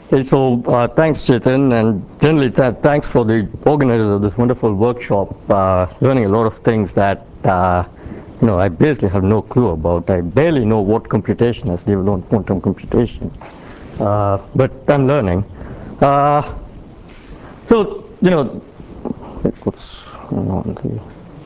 Hey, so thanks, Chetan, and generally thanks for the organizers of this wonderful workshop. Learning a lot of things that I basically have no clue about. I barely know what computation is, let alone quantum computation. But I'm learning. Uh, so what's going on here?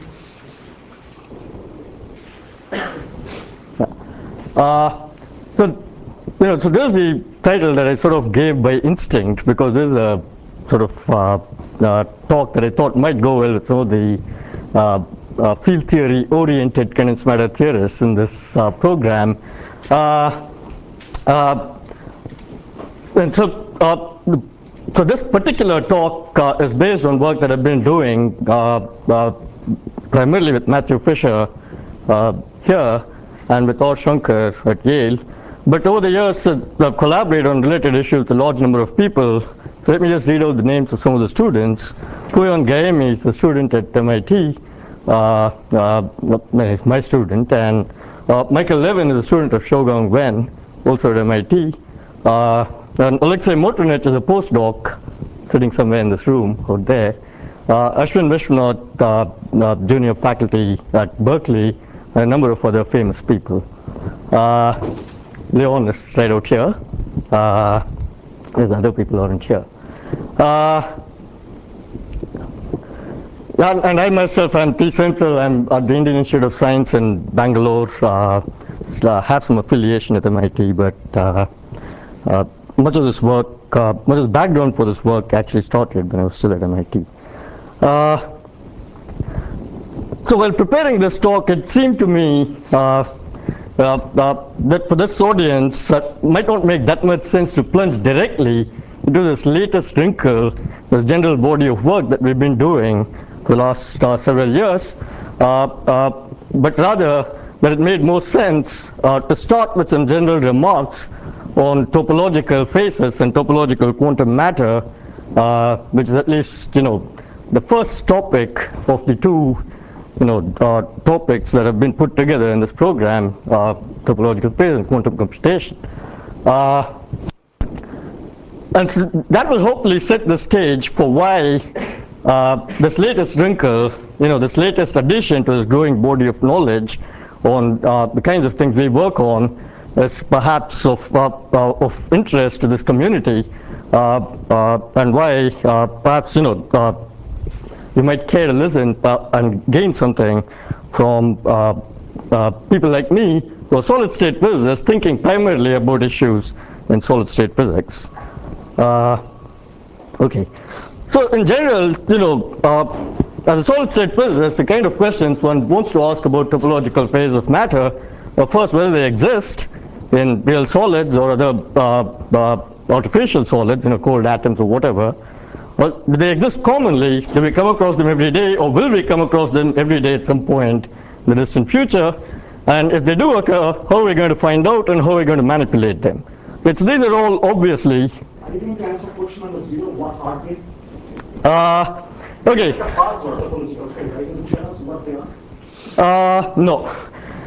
So so there's the title that I sort of gave by instinct because this is a sort of talk that I thought might go well with some of the field theory oriented condensed matter theorists in this program. Uh, uh, and so this particular talk is based on work that I've been doing primarily with Matthew Fisher here and with Or Shankar at Yale. But over the years, I've collaborated on related issues with a large number of people. So let me just read out the names of some of the students. Kuyon Gaemi is a student at MIT. He's my student. And Michael Levin is a student of Shougang Wen, also at MIT. And Alexei Motornet is a postdoc sitting somewhere in this room out there. Ashwin Vishwanath, junior faculty at Berkeley, and a number of other famous people. Leon is right out here. There's other people aren't here. And I myself am P Central. I'm at the Indian Institute of Science in Bangalore. Have some affiliation with MIT, but much of this work, much of the background for this work actually started when I was still at MIT. So while preparing this talk, it seemed to me that for this audience, it might not make that much sense to plunge directly into this latest wrinkle, this general body of work that we've been doing for the last several years, but rather that it made more sense to start with some general remarks on topological phases and topological quantum matter, which is at least the first topic of the two topics that have been put together in this program, topological phase and quantum computation. And so that will hopefully set the stage for why this latest wrinkle, this latest addition to this growing body of knowledge on the kinds of things we work on is perhaps of interest to this community, and why perhaps you might care to listen and gain something from people like me who are solid state physicists thinking primarily about issues in solid state physics. Okay, so in general, as a solid state physicist, the kind of questions one wants to ask about topological phase of matter are first whether they exist in real solids or other artificial solids, cold atoms or whatever. Well, do they exist commonly? Do we come across them every day, or will we come across them every day at some point in the distant future? And if they do occur, how are we going to find out and how are we going to manipulate them? These are all obviously. Are you going to answer question number 0? What are they? Okay. Topological phase. Are you going to tell us what they are? No.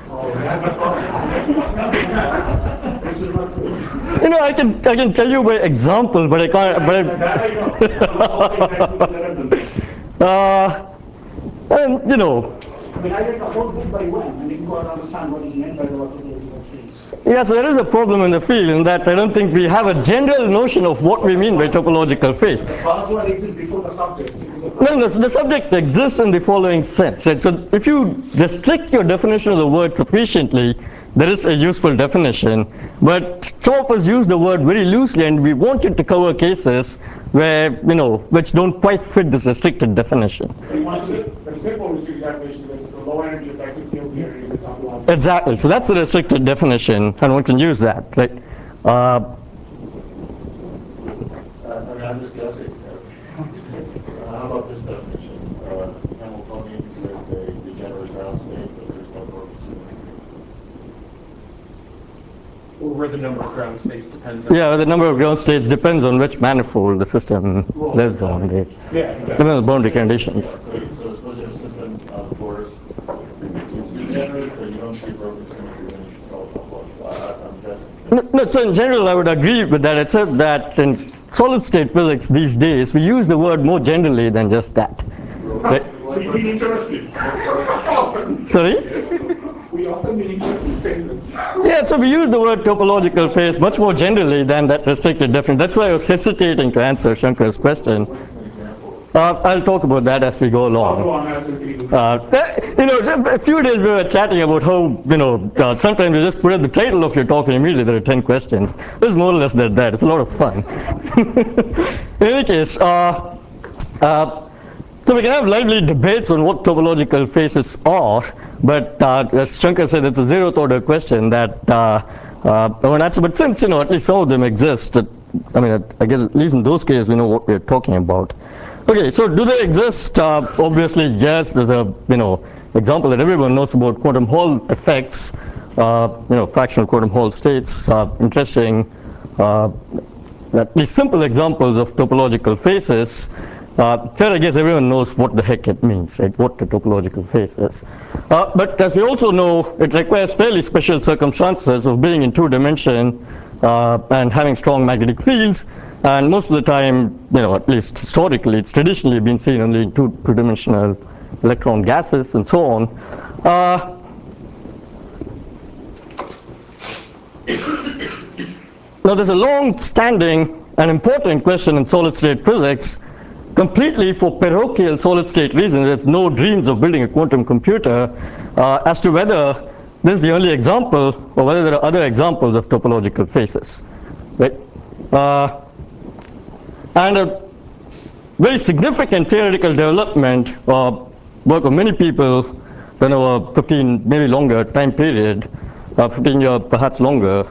This is not good. I can tell you by example, but I can't. And I mean, I read the whole book by when, and you got to understand what is meant by the topological phase. Yeah, so there is a problem in the field in that I don't think we have a general notion of what we mean by topological phase. The buzzword exists before the subject. No, the subject exists in the following sense. Right? So if you restrict your definition of the word sufficiently, there is a useful definition. But some of us use the word very loosely, and we want it to cover cases where, which don't quite fit this restricted definition. The simple restricted definition is the low energy effective field theory is a topological. Exactly. So that's the restricted definition, and one can use that, right? I'm just guessing. How about this definition? Hamiltonian with a degenerate ground state, but there's no broken symmetry. Or where the number of ground states depends on. Yeah, the number of ground states depends on which manifold the system lives on. Yeah, exactly. Depends on the boundary conditions. Yeah, so suppose you have a system of course it's degenerate, but you don't see broken symmetry, then you should call it topological. I'm guessing. No, so in general, I would agree with that, except that in solid-state physics these days, we use the word more generally than just that. Right? We interesting. Sorry? We often mean interesting phases. Yeah, so we use the word topological phase much more generally than that restricted definition. That's why I was hesitating to answer Shankar's question. What's an example? I'll talk about that as we go along. Go on, as we A few days we were chatting about how, sometimes you just put in the title of your talk and immediately there are 10 questions. This is more or less that. It's a lot of fun. In any case, so we can have lively debates on what topological phases are, but as Shankar said, it's a zeroth order question that I won't answer. But since, at least some of them exist, I guess at least in those cases we know what we're talking about. Okay, so do they exist? Obviously, yes. There's a example that everyone knows about, quantum Hall effects. Fractional quantum Hall states. Interesting, at least simple examples of topological phases. Here, I guess everyone knows what the heck it means, right? What the topological phase is. But as we also know, it requires fairly special circumstances of being in 2-dimension and having strong magnetic fields. And most of the time, at least historically, it's traditionally been seen only in two-dimensional electron gases and so on. Now, there's a long-standing and important question in solid-state physics, completely for parochial solid-state reasons, with no dreams of building a quantum computer, as to whether this is the only example or whether there are other examples of topological phases, right? And a very significant theoretical development, work of many people, than over 15, maybe longer time period, 15 years, perhaps longer,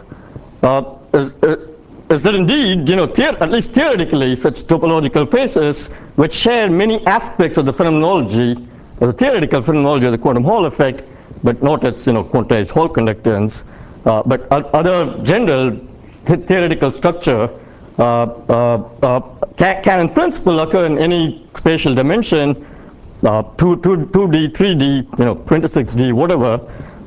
is that indeed, at least theoretically, such topological phases which share many aspects of the phenomenology, of the theoretical phenomenology of the quantum Hall effect, but not its, quantized Hall conductance, but other general theoretical structure can in principle occur in any spatial dimension, 2D, 3D, 26D, whatever,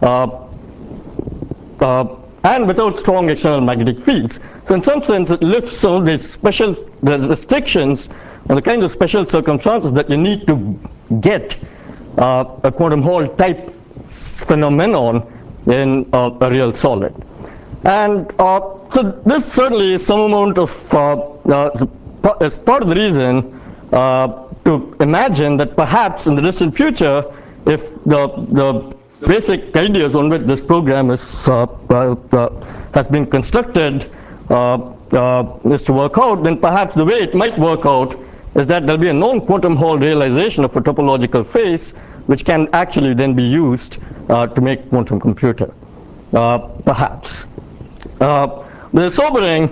and without strong external magnetic fields. So in some sense, it lifts some of these special restrictions on the kinds of special circumstances that you need to get a quantum Hall type phenomenon in a real solid. And so this certainly is some amount of, is part of the reason to imagine that perhaps in the distant future, if the basic ideas on which this program is, has been constructed is to work out, then perhaps the way it might work out is that there'll be a non-quantum Hall realization of a topological phase, which can actually then be used to make quantum computer, perhaps. There's a sobering,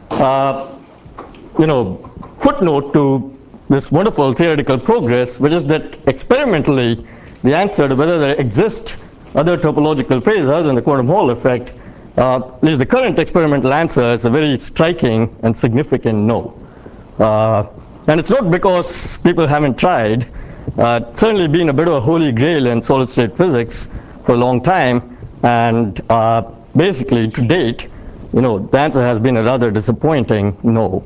footnote to this wonderful theoretical progress, which is that experimentally, the answer to whether there exist other topological phases other than the quantum Hall effect, at least the current experimental answer is a very striking and significant no. And it's not because people haven't tried. It's certainly been a bit of a holy grail in solid-state physics for a long time, and basically to date, the answer has been a rather disappointing no.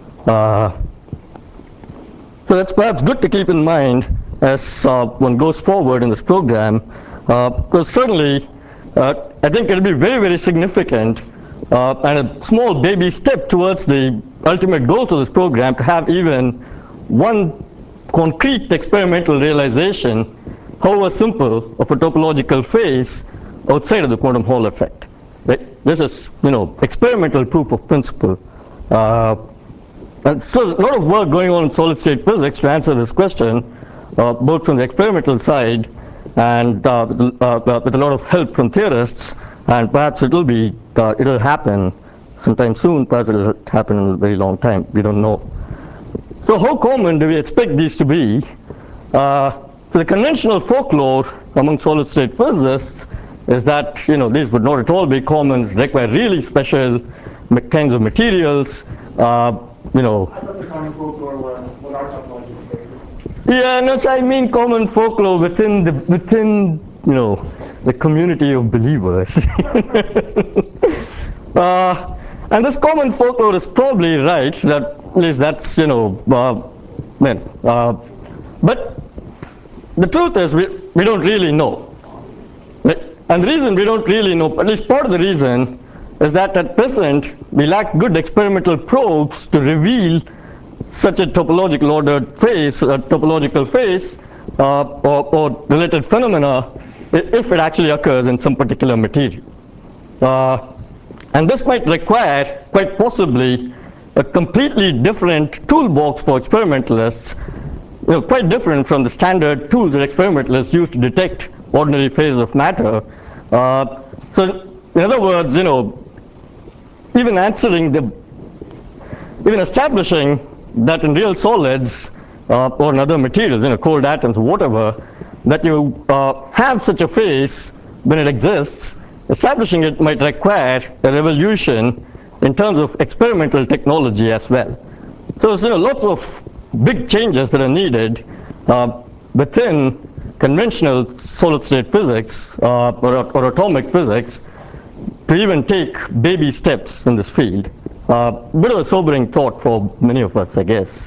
So that's perhaps good to keep in mind as one goes forward in this program, because certainly I think it'll be very, very significant and a small baby step towards the ultimate goals of this program to have even one concrete experimental realization, however simple, of a topological phase outside of the quantum Hall effect. Right? This is, experimental proof of principle. And so a lot of work going on in solid-state physics to answer this question, both from the experimental side and with a lot of help from theorists, and perhaps it'll happen sometime soon, perhaps it'll happen in a very long time, we don't know. So how common do we expect these to be? So the conventional folklore among solid-state physicists is that these would not at all be common, require really special kinds of materials. I thought the common folklore was what our topological phase is. Yeah, no, so I mean common folklore within the community of believers. And this common folklore is probably right, that at least that's, but the truth is we don't really know. Right? And the reason we don't really know, at least part of the reason, is that at present we lack good experimental probes to reveal such a topological ordered phase, a topological phase, or related phenomena, if it actually occurs in some particular material. And this might require, quite possibly, a completely different toolbox for experimentalists, quite different from the standard tools that experimentalists use to detect ordinary phases of matter. So, in other words, even establishing that in real solids or in other materials, cold atoms, whatever, that you have such a phase when it exists, establishing it might require a revolution in terms of experimental technology as well. So there's lots of big changes that are needed within conventional solid-state physics or atomic physics to even take baby steps in this field. Bit of a sobering thought for many of us, I guess.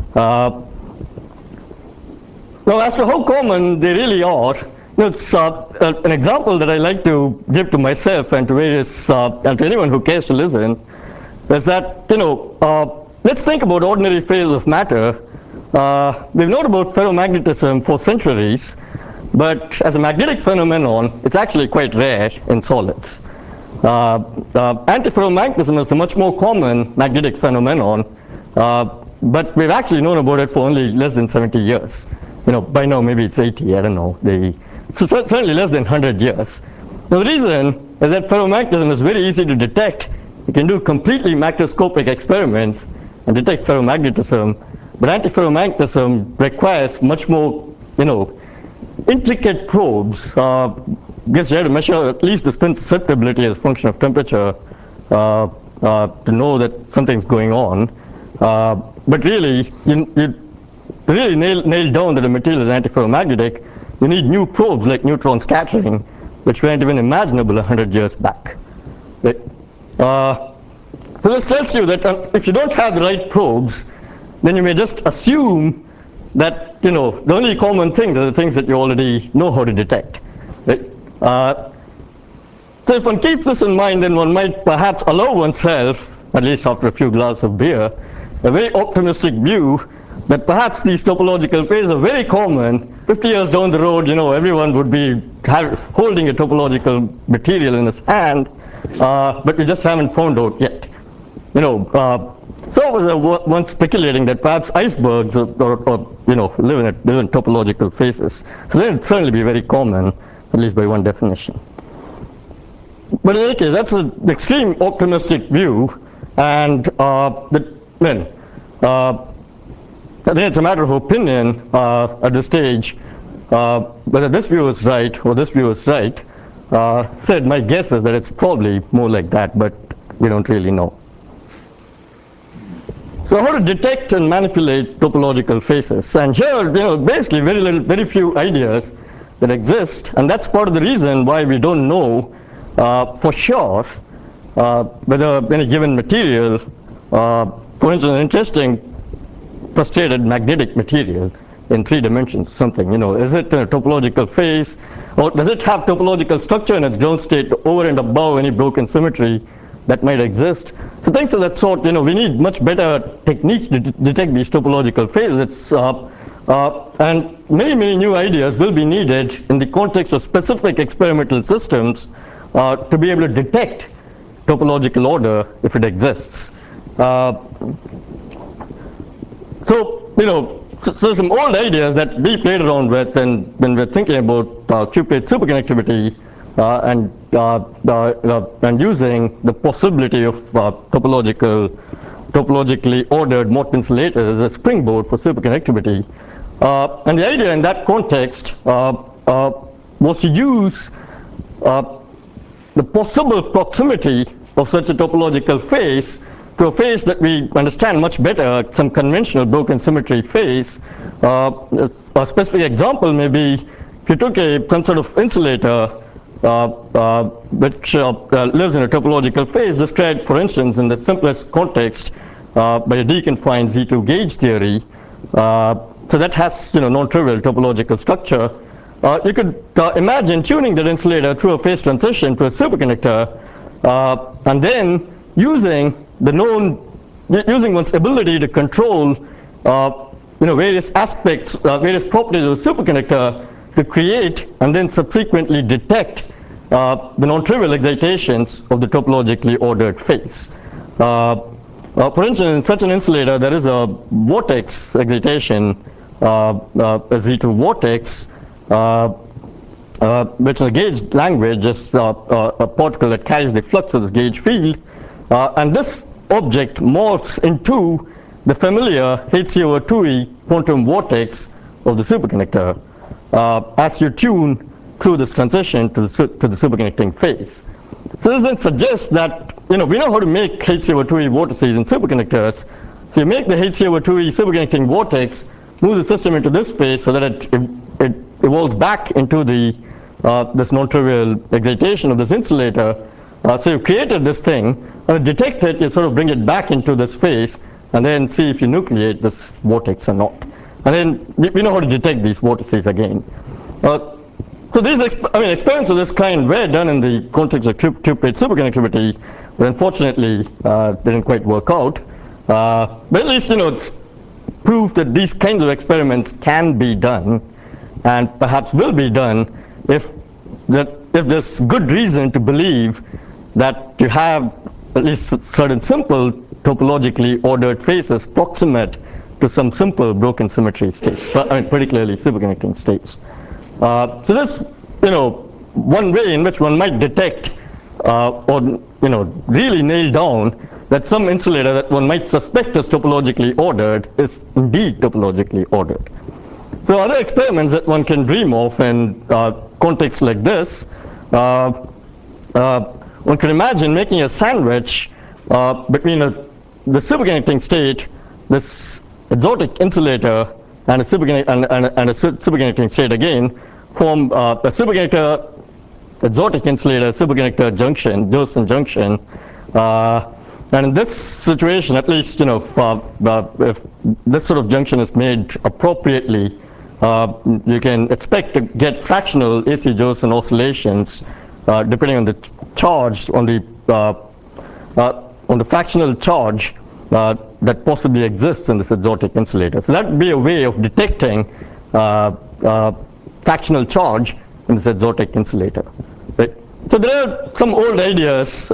Now, as to how common they really are, it's an example that I like to give to myself and to various and to anyone who cares to listen, is that let's think about ordinary phases of matter. We've known about ferromagnetism for centuries, but as a magnetic phenomenon, it's actually quite rare in solids. Antiferromagnetism is the much more common magnetic phenomenon, but we've actually known about it for only less than 70 years. By now maybe it's 80, I don't know. So certainly less than 100 years. Now the reason is that ferromagnetism is very easy to detect. You can do completely macroscopic experiments and detect ferromagnetism, but antiferromagnetism requires much more, intricate probes. Guess you have to measure at least the spin susceptibility as a function of temperature to know that something's going on. But really, you really nail down that a material is antiferromagnetic, you need new probes like neutron scattering, which weren't even imaginable 100 years back. Right? So this tells you that if you don't have the right probes, then you may just assume that the only common things are the things that you already know how to detect. Right? So if one keeps this in mind, then one might perhaps allow oneself, at least after a few glasses of beer, a very optimistic view that perhaps these topological phases are very common. 50 years down the road, everyone would be holding a topological material in his hand, but we just haven't found out yet. So I was once speculating that perhaps icebergs live in topological phases. So they would certainly be very common, at least by one definition. But in any case, that's an extreme optimistic view, and I think it's a matter of opinion at this stage whether this view is right or this view is right. Said my guess is that it's probably more like that, but we don't really know. So how to detect and manipulate topological phases? And here, basically very few ideas that exist, and that's part of the reason why we don't know for sure whether any given material, for instance, an interesting frustrated magnetic material in 3 dimensions, something, is it in a topological phase, or does it have topological structure in its ground state over and above any broken symmetry that might exist? So things of that sort, we need much better techniques to detect these topological phases. And many new ideas will be needed in the context of specific experimental systems to be able to detect topological order if it exists. So, so some old ideas that we played around with and when we're thinking about Q-plate superconductivity and using the possibility of topologically ordered Mott insulators as a springboard for superconductivity. And the idea in that context was to use the possible proximity of such a topological phase to a phase that we understand much better, some conventional broken symmetry phase. A specific example may be if you took some sort of insulator which lives in a topological phase described, for instance, in the simplest context by a deconfined Z2 gauge theory. So that has non-trivial topological structure. You could imagine tuning that insulator through a phase transition to a superconductor, and then using one's ability to control various aspects, various properties of the superconductor to create and then subsequently detect the non-trivial excitations of the topologically ordered phase. For instance, in such an insulator, there is a vortex excitation, a Z2 vortex, which in the gauge language is a particle that carries the flux of this gauge field, and this object morphs into the familiar Hc/2e quantum vortex of the superconductor as you tune through this transition to the superconducting phase. So this then suggests that we know how to make Hc/2e vortices in superconductors. So you make the Hc/2e superconducting vortex, move the system into this phase so that it evolves back into this non-trivial excitation of this insulator. So you created this thing, and to detect it, you sort of bring it back into this phase, and then see if you nucleate this vortex or not. And then we know how to detect these vortices again. So these experiments of this kind were done in the context of two-plate superconductivity, but unfortunately didn't quite work out. But at least it's proof that these kinds of experiments can be done, and perhaps will be done if there's good reason to believe that you have at least certain simple topologically ordered phases proximate to some simple broken symmetry states, particularly superconducting states. So this, one way in which one might detect or really nail down that some insulator that one might suspect is topologically ordered is indeed topologically ordered. So other experiments that one can dream of in contexts like this, one can imagine making a sandwich between the superconducting state, this exotic insulator, and a superconducting state again, form a superconductor exotic insulator superconductor junction, Josephson junction. And in this situation, at least, if this sort of junction is made appropriately, you can expect to get fractional AC Josephson oscillations depending on the charge on the fractional charge that possibly exists in this exotic insulator. So that would be a way of detecting fractional charge in this exotic insulator. Right? So there are some old ideas,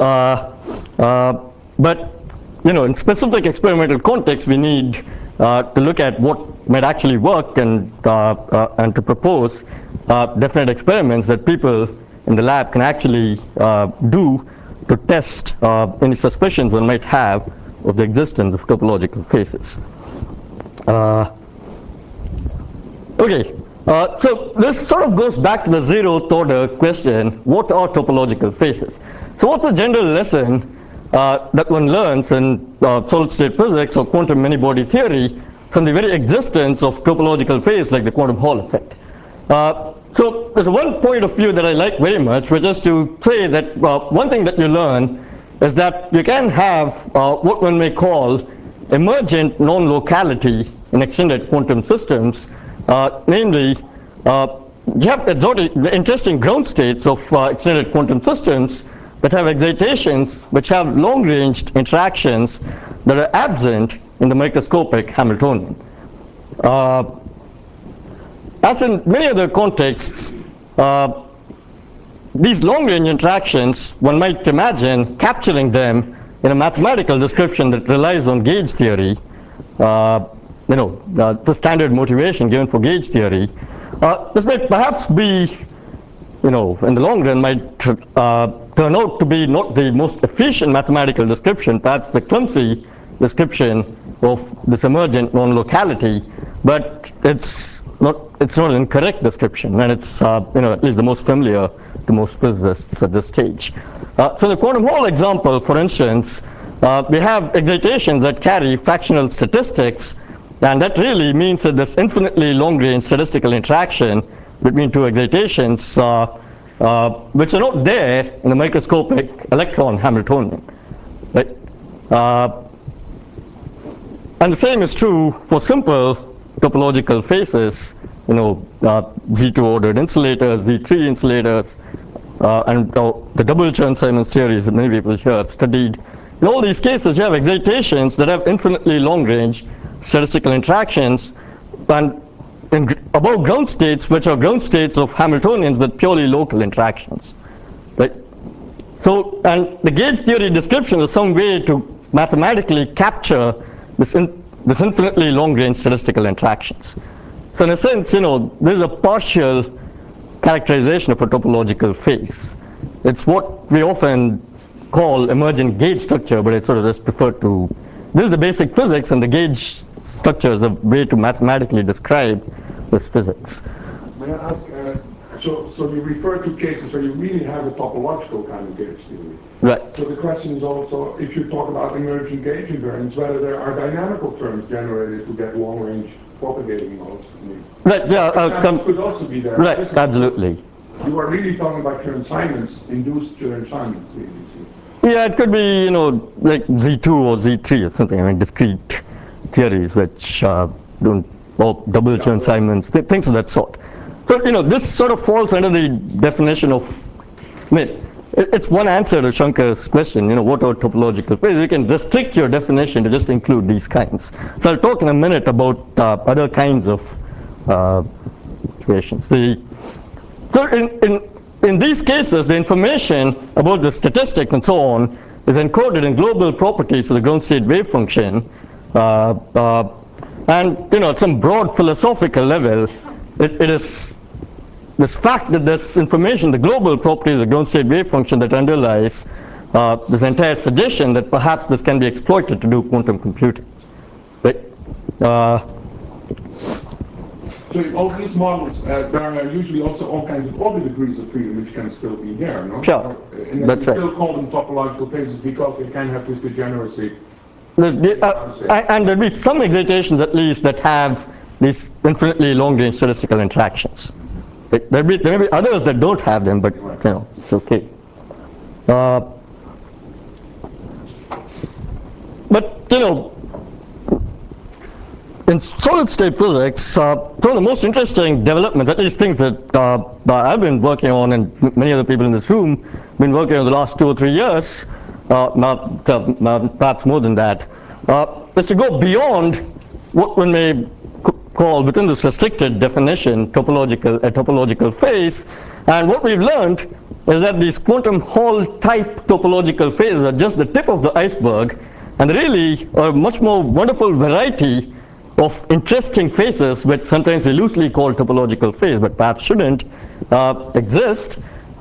but in specific experimental context, we need to look at what might actually work and to propose definite experiments that people in the lab can actually do to test any suspicions one might have of the existence of topological phases. Okay, so this sort of goes back to the zeroth order question: what are topological phases? So what's the general lesson that one learns in solid state physics or quantum many-body theory from the very existence of topological phase like the quantum Hall effect? So there's one point of view that I like very much, which is to say that one thing that you learn is that you can have what one may call emergent non-locality in extended quantum systems, namely you have exotic, interesting ground states of extended quantum systems that have excitations which have long-range interactions that are absent in the microscopic Hamiltonian. As in many other contexts, these long-range interactions, one might imagine capturing them in a mathematical description that relies on gauge theory, the standard motivation given for gauge theory. This might perhaps be, in the long run, might turn out to be not the most efficient mathematical description, perhaps the clumsy description of this emergent non-locality, but it's not an incorrect description, and it's at least the most familiar to most physicists at this stage. So in the quantum Hall example, for instance, we have excitations that carry fractional statistics, and that really means that this infinitely long-range statistical interaction between two excitations which are not there in the microscopic electron Hamiltonian, right? And the same is true for simple topological phases, Z2 ordered insulators, Z3 insulators, and the double Chern-Simons theories that many people here have studied. In all these cases, you have excitations that have infinitely long-range statistical interactions, and above ground states, which are ground states of Hamiltonians with purely local interactions, right? So, and the gauge theory description is some way to mathematically capture this infinitely long-range statistical interactions. So in a sense, this is a partial characterization of a topological phase. It's what we often call emergent gauge structure, but it's sort of just preferred to, this is the basic physics, and the gauge structure is a way to mathematically describe this physics. May I ask, so you refer to cases where you really have a topological kind of gauge theory. Right. So the question is also, if you talk about emergent gauge invariants, whether there are dynamical terms generated to get long-range propagating modes. Right, yeah. Could also be there. Right, absolutely. You are really talking about Chern-Simons, induced Chern-Simons. Yeah, it could be, like Z2 or Z3 or something, discrete theories which don't, or double Chern-Simons, things of that sort. So, this sort of falls under the definition of, it's one answer to Shankar's question, what are topological phases? You can restrict your definition to just include these kinds. So I'll talk in a minute about other kinds of situations. So in these cases, the information about the statistics and so on is encoded in global properties of the ground state wave function. And at some broad philosophical level, it is this fact that this information, the global properties of the ground state wave function that underlies this entire suggestion that perhaps this can be exploited to do quantum computing. Right? So in all these models, there are usually also all kinds of other degrees of freedom which can still be there, no? Sure, and that's right. still call them topological phases because they can have this degeneracy. And there'll be some excitations at least that have these infinitely long-range statistical interactions. There may be others that don't have them, but it's okay. But in solid-state physics, one of the most interesting developments, at least things that I've been working on, and many other people in this room have been working on the last 2 or 3 years, perhaps more than that, is to go beyond what one may call, within this restricted definition, a topological phase. And what we've learned is that these quantum Hall type topological phases are just the tip of the iceberg, and really a much more wonderful variety of interesting phases, which sometimes we loosely call topological phase, but perhaps shouldn't, exist.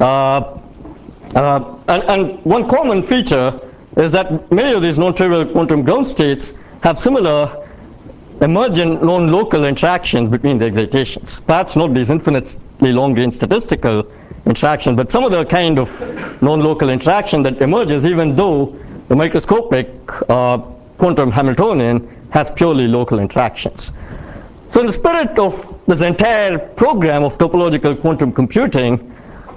And one common feature is that many of these non-trivial quantum ground states have similar emergent non-local interactions between the excitations. Perhaps not these infinitely long-range statistical interactions, but some other kind of non-local interaction that emerges even though the microscopic quantum Hamiltonian has purely local interactions. So in the spirit of this entire program of topological quantum computing,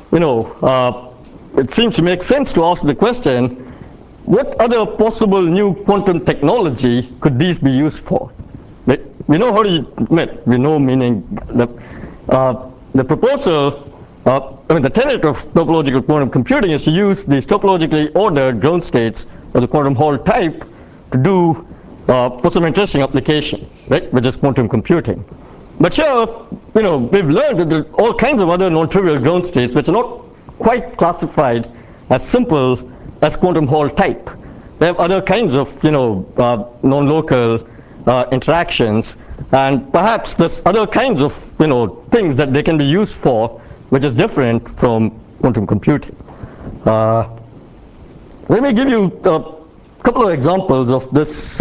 it seems to make sense to ask the question, what other possible new quantum technology could these be used for? We know how to, we know meaning the proposal, the tenet of topological quantum computing is to use these topologically ordered ground states of the quantum Hall type to do for some interesting application, right, which is quantum computing. But here, we've learned that there are all kinds of other non-trivial ground states which are not quite classified as simple as quantum Hall type. They have other kinds of, non-local interactions, and perhaps there's other kinds of, things that they can be used for, which is different from quantum computing. Let me give you a couple of examples of this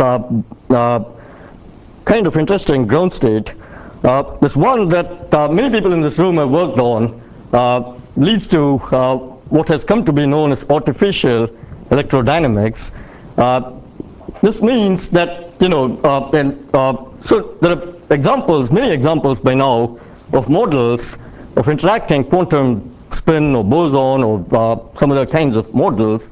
kind of interesting ground state. This one that many people in this room have worked on leads to what has come to be known as artificial electrodynamics. This means that, so there are examples, many examples by now, of models of interacting quantum spin or boson or some other kinds of models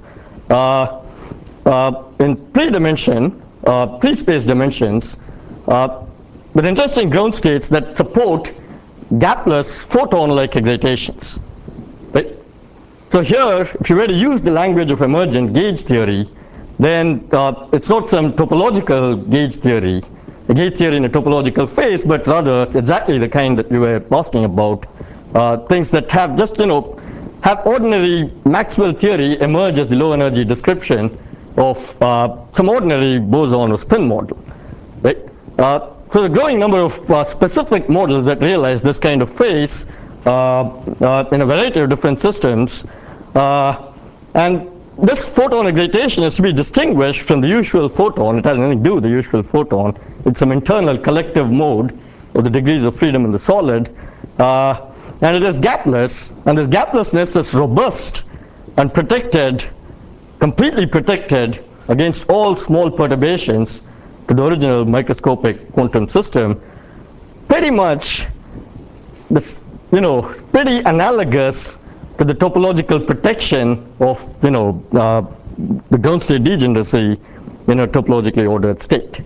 in three-space dimensions with interesting ground states that support gapless photon-like excitations. Right? So here, if you were to use the language of emergent gauge theory, then it's not some topological gauge theory, a gauge theory in a topological phase, but rather exactly the kind that you were asking about, things that have just, have ordinary Maxwell theory emerge as the low energy description of some ordinary boson or spin model. Right? So the growing number of specific models that realize this kind of phase in a variety of different systems, and this photon excitation is to be distinguished from the usual photon. It has nothing to do with the usual photon. It's some internal collective mode of the degrees of freedom in the solid, and it is gapless, and this gaplessness is robust and protected, completely protected against all small perturbations to the original microscopic quantum system, pretty much this, pretty analogous to the topological protection of, the ground state degeneracy in a topologically ordered state.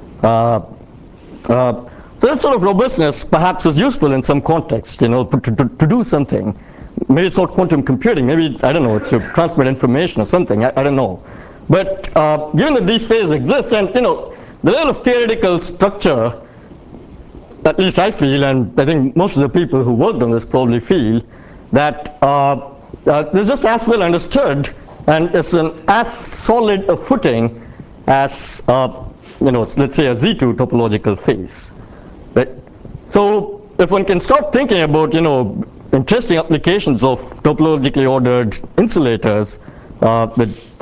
So that sort of robustness perhaps is useful in some context, to do something. Maybe it's not quantum computing, maybe, I don't know, it's to transmit information or something, I don't know. But given that these phases exist, and the level of theoretical structure, at least I feel, and I think most of the people who worked on this probably feel, that they're just as well understood and it's an as solid a footing as, let's say a Z2 topological phase. Right? So if one can start thinking about, interesting applications of topologically ordered insulators with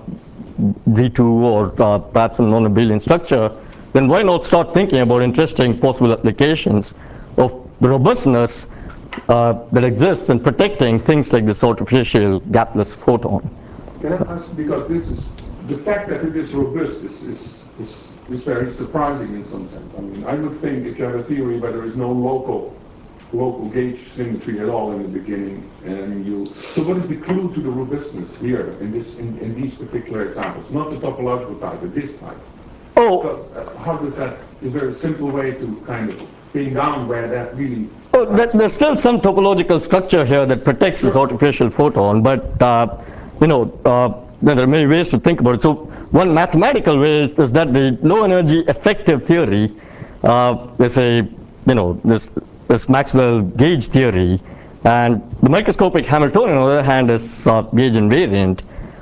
Z2 or perhaps some non-abelian structure, then why not start thinking about interesting possible applications of the robustness that exists in protecting things like this artificial gapless photon. Can I ask, because this is, the fact that it is robust is very surprising in some sense. I mean, I would think if you have a theory where there is no local gauge symmetry at all in the beginning, and so what is the clue to the robustness here in these particular examples? Not the topological type, but this type. Oh. Because how does that, is there a simple way to kind of pin down where that really... Oh, there's still some topological structure here that protects this artificial photon, but there are many ways to think about it. So one mathematical way is that the low energy effective theory is a, this Maxwell gauge theory, and the microscopic Hamiltonian on the other hand is gauge invariant,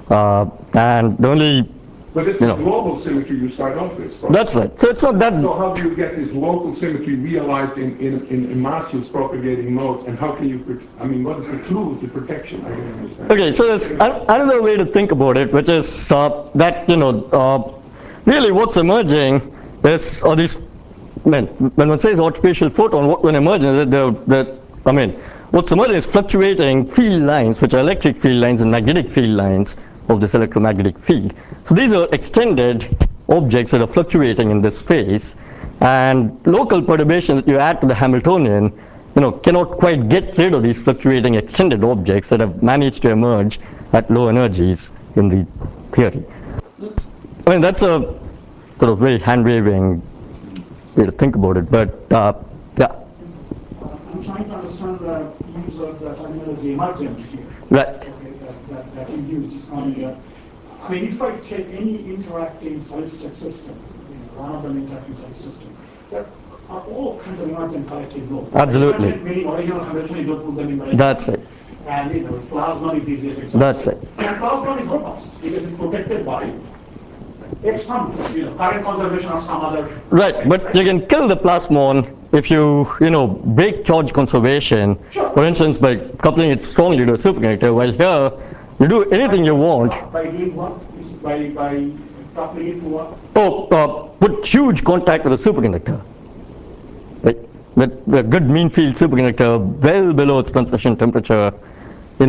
and the only... But it's a global symmetry you start off with, right? That's right. So it's not that... So how do you get this local symmetry realized in Martial's propagating mode, and how can you, what is the clue to protection? I don't understand. Okay, so there's another way to think about it, which is that, really what's emerging is, when one says artificial photon, what one emerges is what's emerging is fluctuating field lines, which are electric field lines and magnetic field lines of this electromagnetic field. So these are extended objects that are fluctuating in this phase, and local perturbation that you add to the Hamiltonian, cannot quite get rid of these fluctuating extended objects that have managed to emerge at low energies in the theory. That's a sort of very hand-waving way to think about it, but yeah. I'm trying to understand the use of the terminology emergent here. Right. Okay, that you used. It's not if I take any interacting solid-state system, one of them interacting solid system, there are all kinds of emergent collective modes. Absolutely. Many original Hamiltonian, you don't put them in the That's right. And plasma is easy effects. That's right. And plasma is robust because it's protected by some current conservation or some other. Right, but you can kill the plasmon if you break charge conservation. Sure. For instance, by coupling it strongly to a superconductor. While here, you do anything you want. By doing what? By coupling it to what? Oh, put huge contact with a superconductor. Right, with a good mean field superconductor, well below its transmission temperature. Why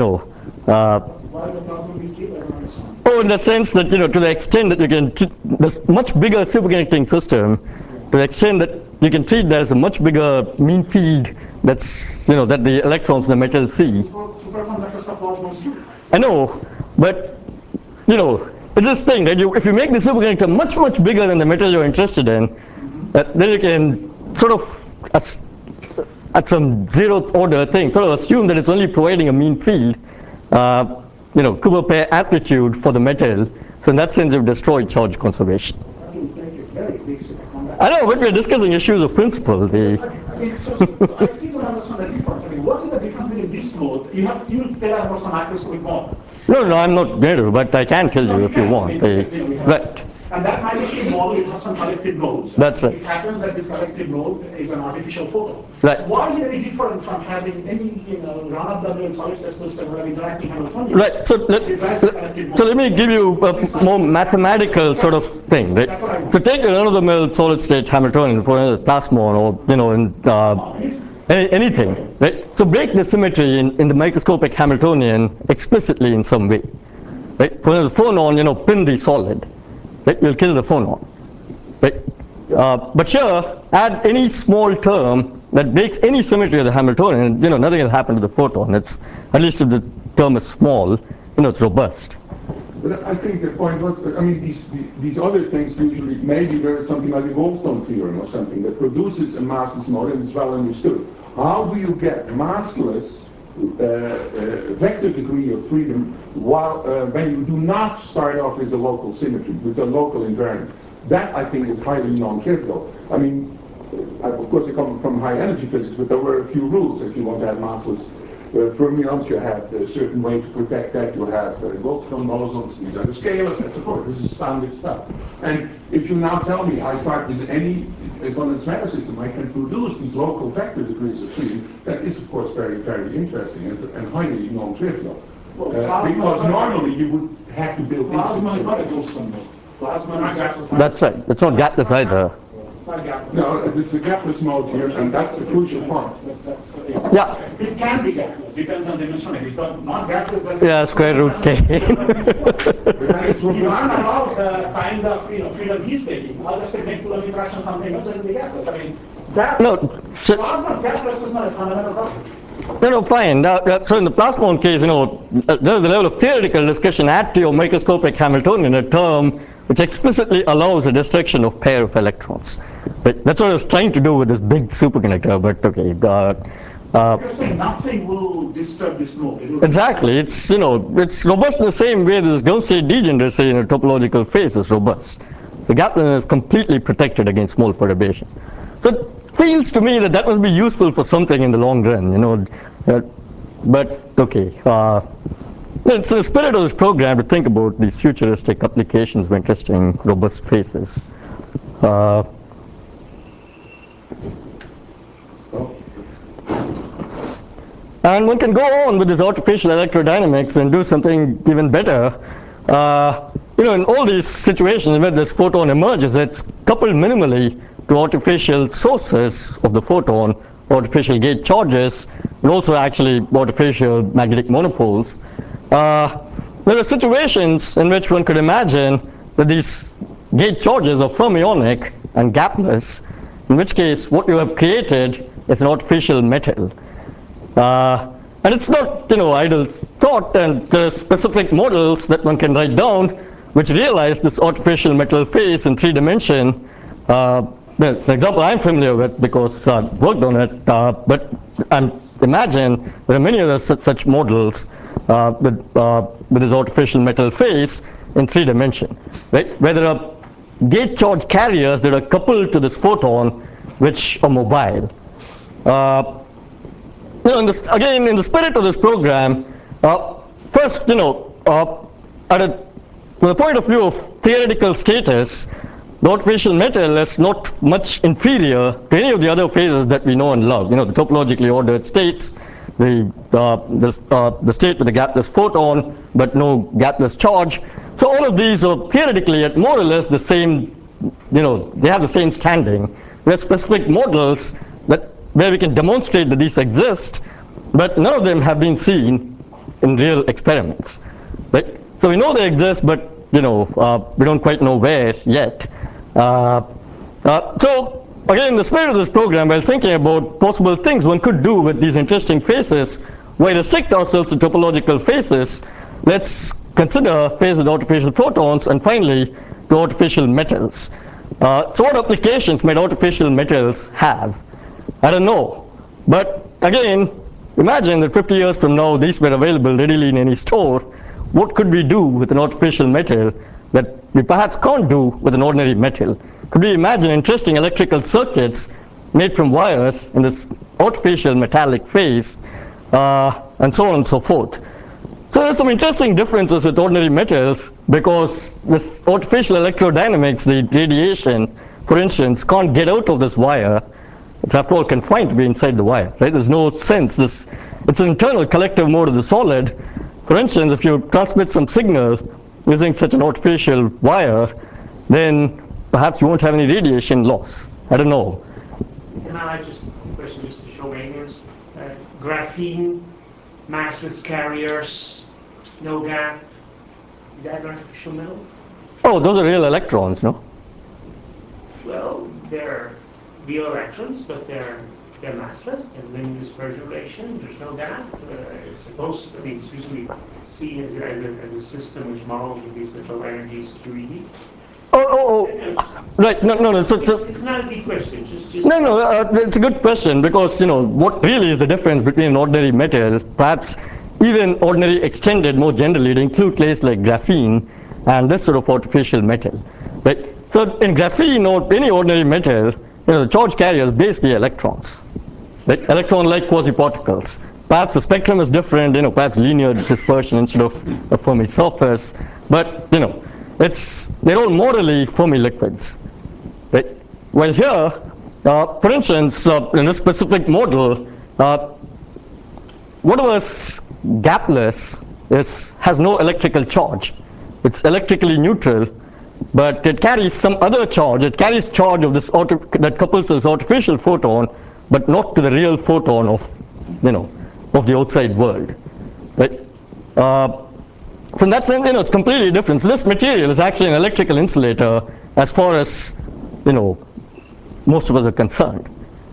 the plasma will keep? I don't understand. Oh, in the sense that, to the extent that you can, this much bigger superconducting system, to the extent that you can treat that as a much bigger mean field that's, that the electrons in the metal see. Superconducting perform that test of plasmons too. I know, but you know, it's this thing that if you make the superconductor much, much bigger than the metal you're interested in, then you can sort of, at some zeroth order thing, sort of assume that it's only providing a mean field, you know, Cooper pair amplitude for the metal. So in that sense, you've destroyed charge conservation. Very basic on that. I know, but we're discussing issues of principle. I mean, so I still don't understand the difference. I mean, what is the difference between this mode? You will tell us about some microscopic mode. No, I'm not going to, but I can tell you if you want. Right. And that microscopic model, you have some collective nodes. That's right. It happens that this collective node is an artificial photon. Right. Why is it very different from having any, run-of-the-mill solid-state system where interacting Hamiltonian? Right. So let me give you a more mathematical sort of thing. Right. So take a run-of-the-mill solid-state Hamiltonian for a plasmon, or anything. Right. So break the symmetry in the microscopic Hamiltonian explicitly in some way. Right. For the phonon, pin the solid. Right. You'll kill the phonon. Right. But here, add any small term that breaks any symmetry of the Hamiltonian, nothing will happen to the photon. It's, at least if the term is small, it's robust. But I think the point was that, these other things usually, maybe there is something like the Goldstone theorem or something that produces a massless mode and it's well understood. How do you get massless vector degree of freedom while, when you do not start off with a local symmetry, with a local invariant? That, I think, is highly non-trivial. Of course, I come from high energy physics, but there were a few rules. If you want to have massless fermions, you have a certain way to protect that. You have Goldstone bosons, these are the scalars, and so forth. This is standard stuff. And if you now tell me I start with any abundance matter system, I can produce these local vector degrees of freedom, that is, of course, very, very interesting and highly non-trivial. Because normally you would have to build Plasma is not a Goldstone mode. Plasma is gapless. That's right. It's not gapless either. No, it's the gapless mode here, and that's the crucial part. Yeah. It can be gapless, depends on the dimension. It's not gapless. Yeah, square root k. You aren't allowed the kind of freedom he's taking. I'll just say make Coulomb interaction something else, it will be gapless. Plasma's gapless is not a fundamental topic. No, fine. So in the plasmon case, there's a level of theoretical discussion at your microscopic Hamiltonian, a term which explicitly allows a destruction of pair of electrons. But that's what I was trying to do with this big superconductor, but okay. You're saying nothing will disturb this mode. Exactly. It's robust in the same way this Gaussian degeneracy in a topological phase is robust. The Gaplin is completely protected against small perturbations. So it feels to me that must be useful for something in the long run, but okay. It's the spirit of this program to think about these futuristic applications of interesting, robust phases. And one can go on with this artificial electrodynamics and do something even better. In all these situations where this photon emerges, it's coupled minimally to artificial sources of the photon, artificial gate charges, and also actually artificial magnetic monopoles. There are situations in which one could imagine that these gate charges are fermionic and gapless, in which case what you have created is an artificial metal. And it's not, idle thought, and there are specific models that one can write down which realize this artificial metal phase in 3 dimension. It's an example I'm familiar with because I've worked on it, but I imagine there are many other such models with this artificial metal phase in 3 dimension, right? Where there are gate charge carriers that are coupled to this photon, which are mobile. Again, in the spirit of this program, first, from the point of view of theoretical status, the artificial metal is not much inferior to any of the other phases that we know and love. The topologically ordered states, the state with a gapless photon, but no gapless charge. So all of these are theoretically at more or less the same, they have the same standing. There are specific models where we can demonstrate that these exist, but none of them have been seen in real experiments. Right? So we know they exist, but we don't quite know where yet. So again, in the spirit of this program, while thinking about possible things one could do with these interesting phases why restrict ourselves to topological phases, let's consider phase with artificial photons, and finally to artificial metals. So what applications might artificial metals have? I don't know. But again, imagine that 50 years from now these were available readily in any store. What could we do with an artificial metal that we perhaps can't do with an ordinary metal? Could we imagine interesting electrical circuits made from wires in this artificial metallic phase, and so on and so forth? So there's some interesting differences with ordinary metals, because this artificial electrodynamics, the radiation, for instance, can't get out of this wire. It's after all confined to be inside the wire, right? There's no sense. It's an internal collective mode of the solid. For instance, if you transmit some signal using such an artificial wire, then perhaps you won't have any radiation loss. I don't know. Can I just a question just to show my ignorance? Graphene, massless carriers, no gap. Is that an artificial metal? Oh, those are real electrons, no? Well, they're real electrons, but they're massless and linear dispersion relation. There's no gap. It's supposed to, I mean, it's usually seen as a system which models with these little energies QED. Right. No. It's not a deep question. Just No. It's a good question, because what really is the difference between an ordinary metal, perhaps even ordinary extended more generally to include clays like graphene and this sort of artificial metal, right? So in graphene or any ordinary metal, the charge carrier is basically electrons, right? Electron-like quasi-particles. Perhaps the spectrum is different, perhaps linear dispersion instead of a Fermi surface, but they're all morally Fermi liquids, right? Well here, for instance, in this specific model, whatever's gapless has no electrical charge. It's electrically neutral, but it carries some other charge. It carries charge of this that couples to this artificial photon, but not to the real photon of of the outside world, right? So in that sense, it's completely different. So this material is actually an electrical insulator as far as most of us are concerned.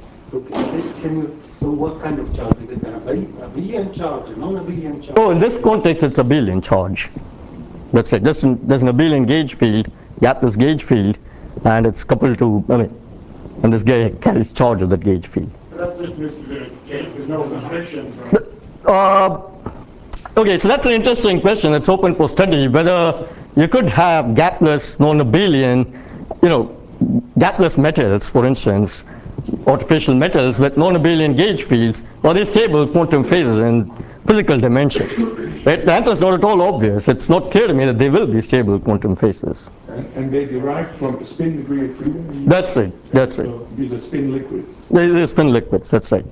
So what kind of charge? Is it a billion charge, a non-abelian charge? Oh, in this context, it's a abelian charge. That's right. There's an abelian gauge field, gapless gauge field, and it's coupled to, and this guy carries charge of that gauge field. But that's just in this specific case. There's no restrictions, right? Okay, so that's an interesting question. It's open for study, whether you could have gapless, non-abelian, gapless metals, for instance, artificial metals with non-abelian gauge fields, or these stable quantum phases in physical dimension. Right? The answer is not at all obvious. It's not clear to me that they will be stable quantum phases. And they derive from a spin degree of freedom? That's right. So these are spin liquids? They're spin liquids, that's right.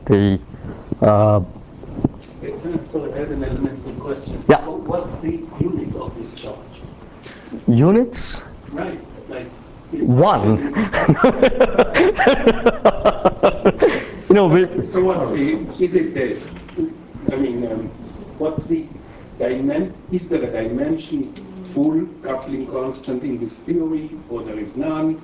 So I have an elemental question. Yeah. What's the units of this charge? Units? Right. Like One. So what is it this? What's the is there a dimension full coupling constant in this theory, or there is none?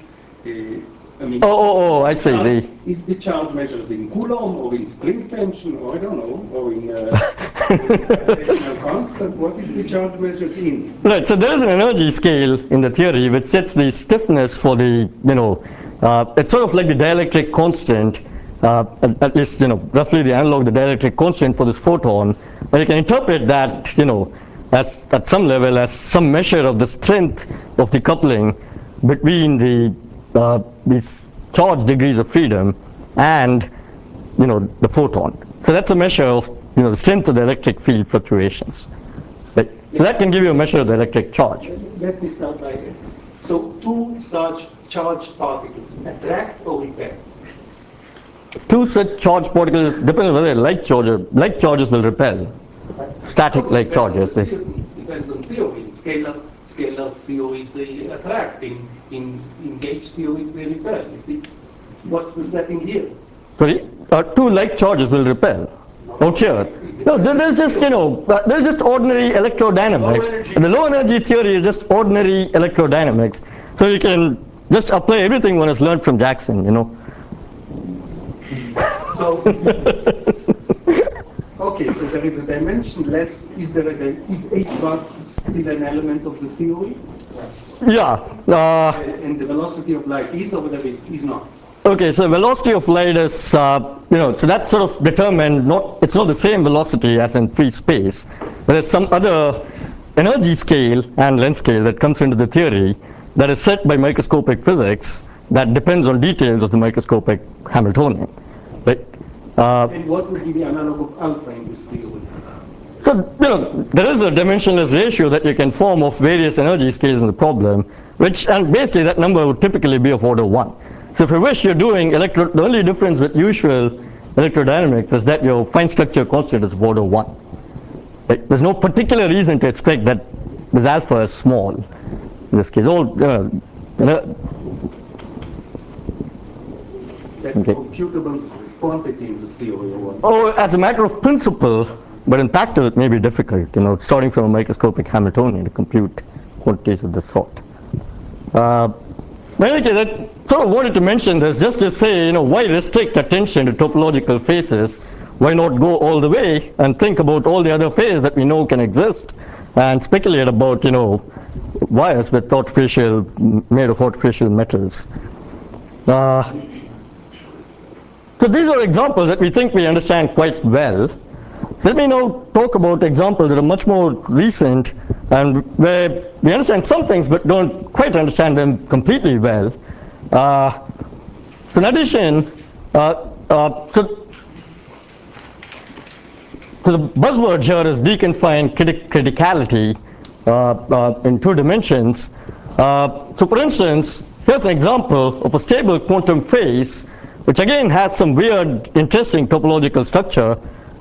I see. Is the charge measured in Coulomb or in string tension, or I don't know, or in constant? What is the charge measured in? Right, so there is an energy scale in the theory which sets the stiffness for the, it's sort of like the dielectric constant, at least, roughly the analog of the dielectric constant for this photon. And you can interpret that, as at some level as some measure of the strength of the coupling between these charge degrees of freedom and the photon. So that's a measure of the strength of the electric field fluctuations. Right? So that can give you a measure of the electric charge. Let me start by that. So two such charged particles attract or repel? Two such charged particles, depending on whether they're like charges. Like charges will repel. Static like charges. Depends on theory. Scalar theories they attract. In gauge theories they repel. What's the setting here? Sorry? Two like charges will repel. Oh, cheers. No, there's just, there's just ordinary electrodynamics. The low energy theory is just ordinary electrodynamics. So you can just apply everything one has learned from Jackson, So, Okay, so there is a dimensionless. Is h bar still an element of the theory? Yeah. And the velocity of light is, or whatever is not? Okay, so velocity of light is, so that's sort of determined, it's not the same velocity as in free space, but there's some other energy scale and length scale that comes into the theory that is set by microscopic physics that depends on details of the microscopic Hamiltonian. Right? And what would be the analog of alpha in this theory? So, there is a dimensionless ratio that you can form of various energy scales in the problem, and basically that number would typically be of order 1. So if you wish, you're doing the only difference with usual electrodynamics is that your fine structure constant is of order 1. Right? There's no particular reason to expect that this alpha is small in this case. That's okay. computable quantity in the theory or what? Oh, as a matter of principle, but in practice it may be difficult, starting from a microscopic Hamiltonian to compute quantities of this sort. But anyway, I sort of wanted to mention this just to say, why restrict attention to topological phases? Why not go all the way and think about all the other phases that we know can exist and speculate about, wires with made of artificial metals? So these are examples that we think we understand quite well. So let me now talk about examples that are much more recent and where we understand some things but don't quite understand them completely well. So in addition, so the buzzword here is deconfined criticality in 2 dimensions. So for instance, here's an example of a stable quantum phase, which again has some weird, interesting topological structure,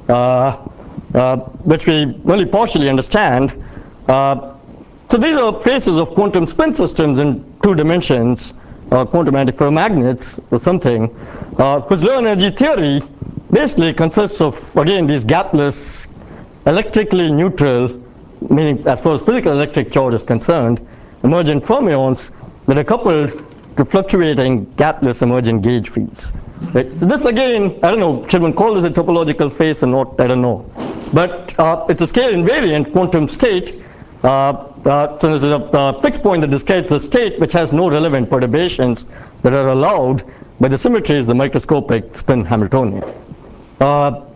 which we only partially understand. So these are phases of quantum spin systems in 2 dimensions, quantum antiferromagnets or something, whose low energy theory basically consists of, again, these gapless, electrically neutral, meaning as far as physical electric charge is concerned, emergent fermions that are coupled to fluctuating gapless emergent gauge fields. Right? So this again, I don't know, should one call this a topological phase or not, I don't know. But it's a scale invariant quantum state. So this is a fixed point that describes a state which has no relevant perturbations that are allowed by the symmetries of the microscopic spin Hamiltonian. So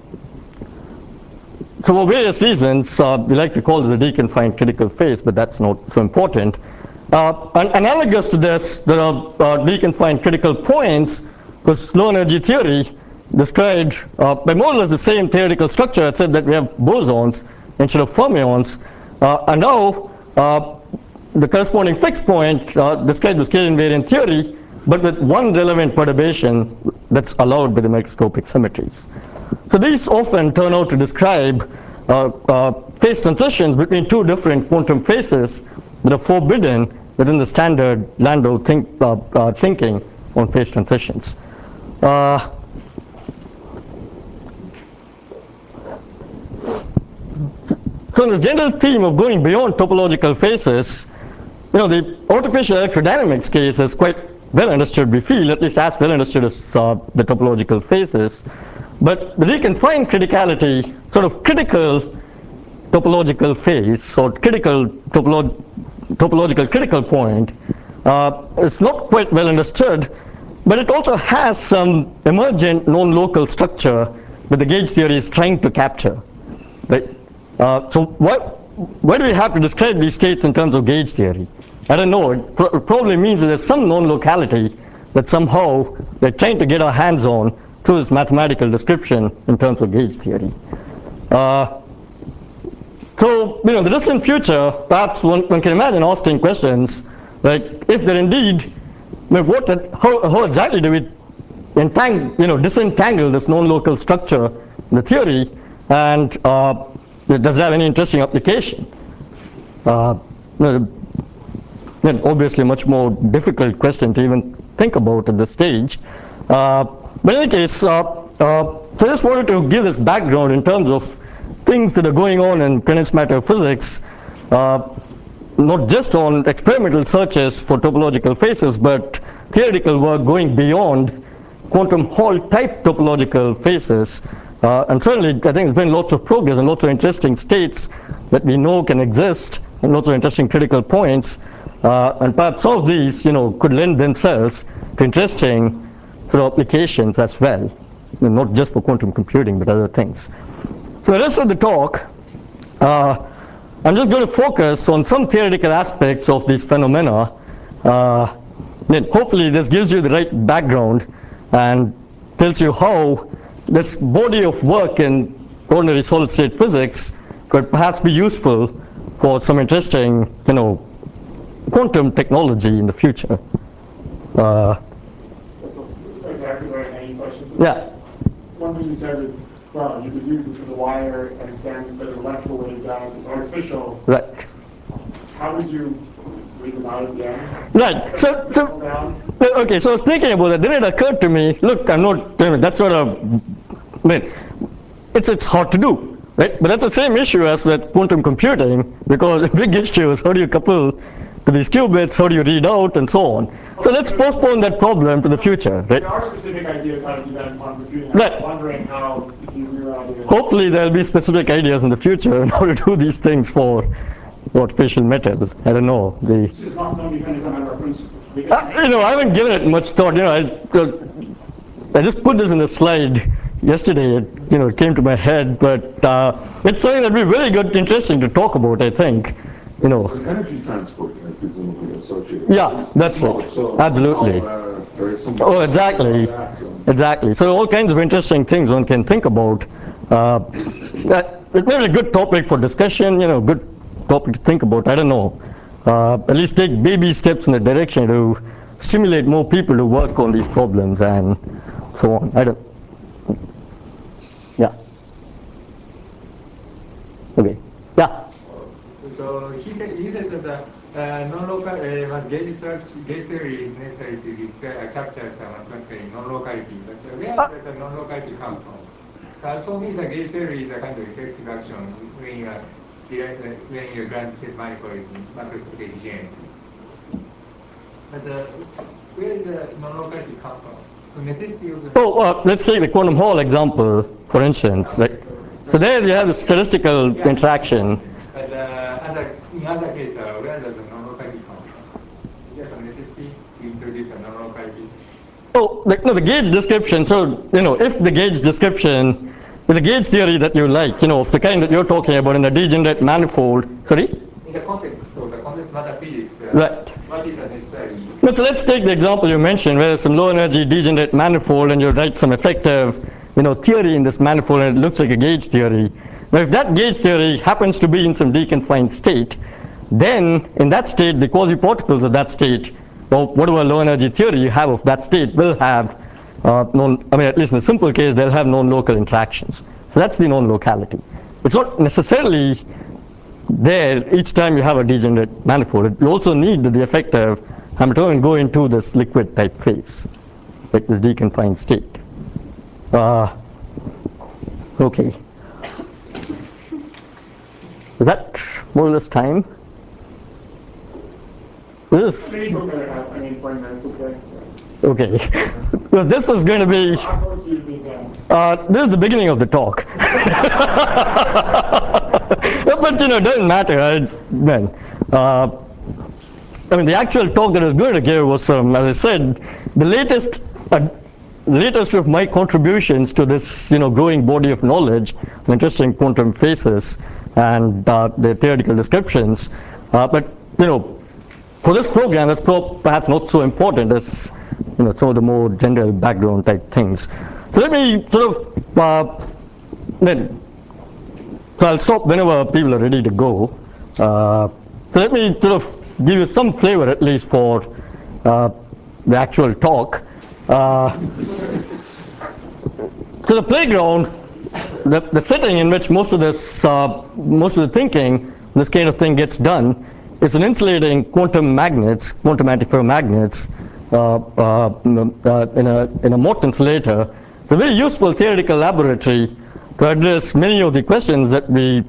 for various reasons, we like to call it a deconfined critical phase, but that's not so important. Analogous to this, there are deconfined critical points, because low energy theory described by more or less the same theoretical structure, except that we have bosons instead of fermions. And now the corresponding fixed point describes the scale invariant theory, but with one relevant perturbation that's allowed by the microscopic symmetries. So these often turn out to describe phase transitions between 2 different quantum phases that are forbidden within the standard Landau thinking on phase transitions. So in this general theme of going beyond topological phases, the artificial electrodynamics case is quite well understood, we feel, at least as well understood as the topological phases. But the deconfined criticality, sort of critical topological phase, or critical topological critical point, is not quite well understood, but it also has some emergent non-local structure that the gauge theory is trying to capture. Right? So why do we have to describe these states in terms of gauge theory? I don't know. It probably means that there's some non-locality that somehow they're trying to get our hands on through this mathematical description in terms of gauge theory. So, the distant future, perhaps one can imagine asking questions like, if there indeed, how exactly do we disentangle this non-local structure in the theory, and does it have any interesting application? Obviously, a much more difficult question to even think about at this stage. But in any case, so I just wanted to give this background in terms of things that are going on in condensed matter physics, not just on experimental searches for topological phases, but theoretical work going beyond quantum Hall type topological phases And certainly, I think there's been lots of progress and lots of interesting states that we know can exist, and lots of interesting critical points. And perhaps some of these, could lend themselves to interesting sort of applications as well, not just for quantum computing, but other things. So the rest of the talk, I'm just going to focus on some theoretical aspects of these phenomena. Then hopefully this gives you the right background and tells you how this body of work in ordinary solid state physics could perhaps be useful for some interesting, quantum technology in the future. Any questions? Yeah. One thing you said is, well, you could use this as a wire and send the electrical wave down. It's artificial. Right. How would you read them out again? Right. So okay. So I was thinking about it. Then it occurred to me. Look, I'm not. That's not a. It's hard to do, right? But that's the same issue as with quantum computing, because the big issue is how do you couple to these qubits, how do you read out, and so on. So let's postpone that problem to the future, right? There are specific ideas how to do that in quantum computing. Right. I'm wondering how you do ideas. Hopefully there'll be specific ideas in the future on how to do these things for artificial metal. I don't know. This is not known even as a matter of principle. I haven't given it much thought. I just put this in the slide yesterday. It came to my head, but it's something that would be very good, interesting to talk about, I think. An energy transport presumably associated. Yeah, that's right. Absolutely. Oh, exactly. Exactly. So all kinds of interesting things one can think about. It may be a good topic for discussion. Good topic to think about. I don't know. At least take baby steps in the direction to stimulate more people to work on these problems and so on. I don't. Yeah. Okay. Yeah. So you said that non-local gauge theory is necessary to capture some non-locality. But where does the non-locality come from? So for me, the gauge theory is a kind of effective action when you grant state manifold in macroscopic efficiency. But where does the non-locality come from? So necessity of the let's take the quantum Hall example, for instance. Right? So there you have the statistical interaction. But in other cases, where does the non-locality come from? Is there some necessity to introduce a non-locality? The gauge description, so, if the gauge description is a gauge theory that you like, of the kind that you're talking about in the degenerate manifold, sorry? In the context of the condensed matter physics, right. What is necessary? So let's take the example you mentioned, where there's some low energy degenerate manifold and you write some effective, theory in this manifold and it looks like a gauge theory. Now if that gauge theory happens to be in some deconfined state, then in that state, the quasi-particles of that state, or whatever low energy theory you have of that state, will have at least in a simple case, they'll have non-local interactions. So that's the non-locality. It's not necessarily there each time you have a degenerate manifold. You also need the effective Hamiltonian go into this liquid type phase, like this deconfined state. Okay. Is that more or less time? This? Maybe we're going to have, 20 minutes, okay? Okay. So this was going to be, this is the beginning of the talk. But it doesn't matter. The actual talk that I was going to give was, as I said, the latest of my contributions to this, growing body of knowledge, interesting quantum phases and the theoretical descriptions. But for this program, that's perhaps not so important as some of the more general background type things. So let me sort of so I'll stop whenever people are ready to go. So let me sort of give you some flavor at least for the actual talk. So the playground, the setting in which most of the thinking, this kind of thing gets done, is in insulating quantum magnets, quantum antiferromagnets, in a Mott insulator. It's a very useful theoretical laboratory to address many of the questions that we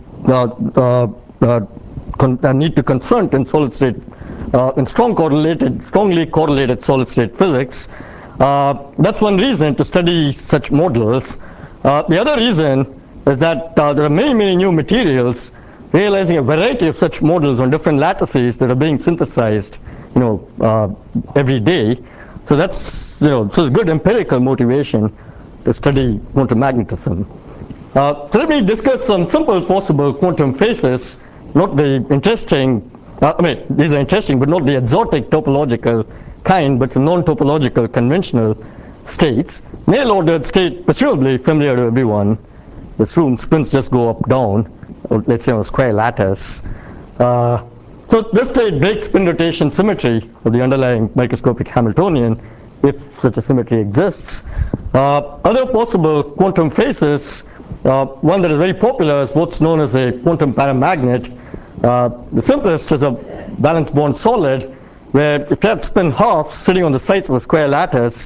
need to confront in solid state, in strongly correlated solid state physics. That's one reason to study such models. The other reason is that there are many new materials realizing a variety of such models on different lattices that are being synthesized, every day. So that's, so it's good empirical motivation to study quantum magnetism. So let me discuss some simple possible quantum phases, not the interesting, these are interesting, but not the exotic topological kind, but the non-topological conventional states. Mail-ordered state, presumably familiar to everyone. This room spins just go up, down, or let's say on a square lattice. So this state breaks spin rotation symmetry of the underlying microscopic Hamiltonian, if such a symmetry exists. Other possible quantum phases, one that is very popular is what's known as a quantum paramagnet. The simplest is a valence bond solid, where if you have spin halves sitting on the sides of a square lattice,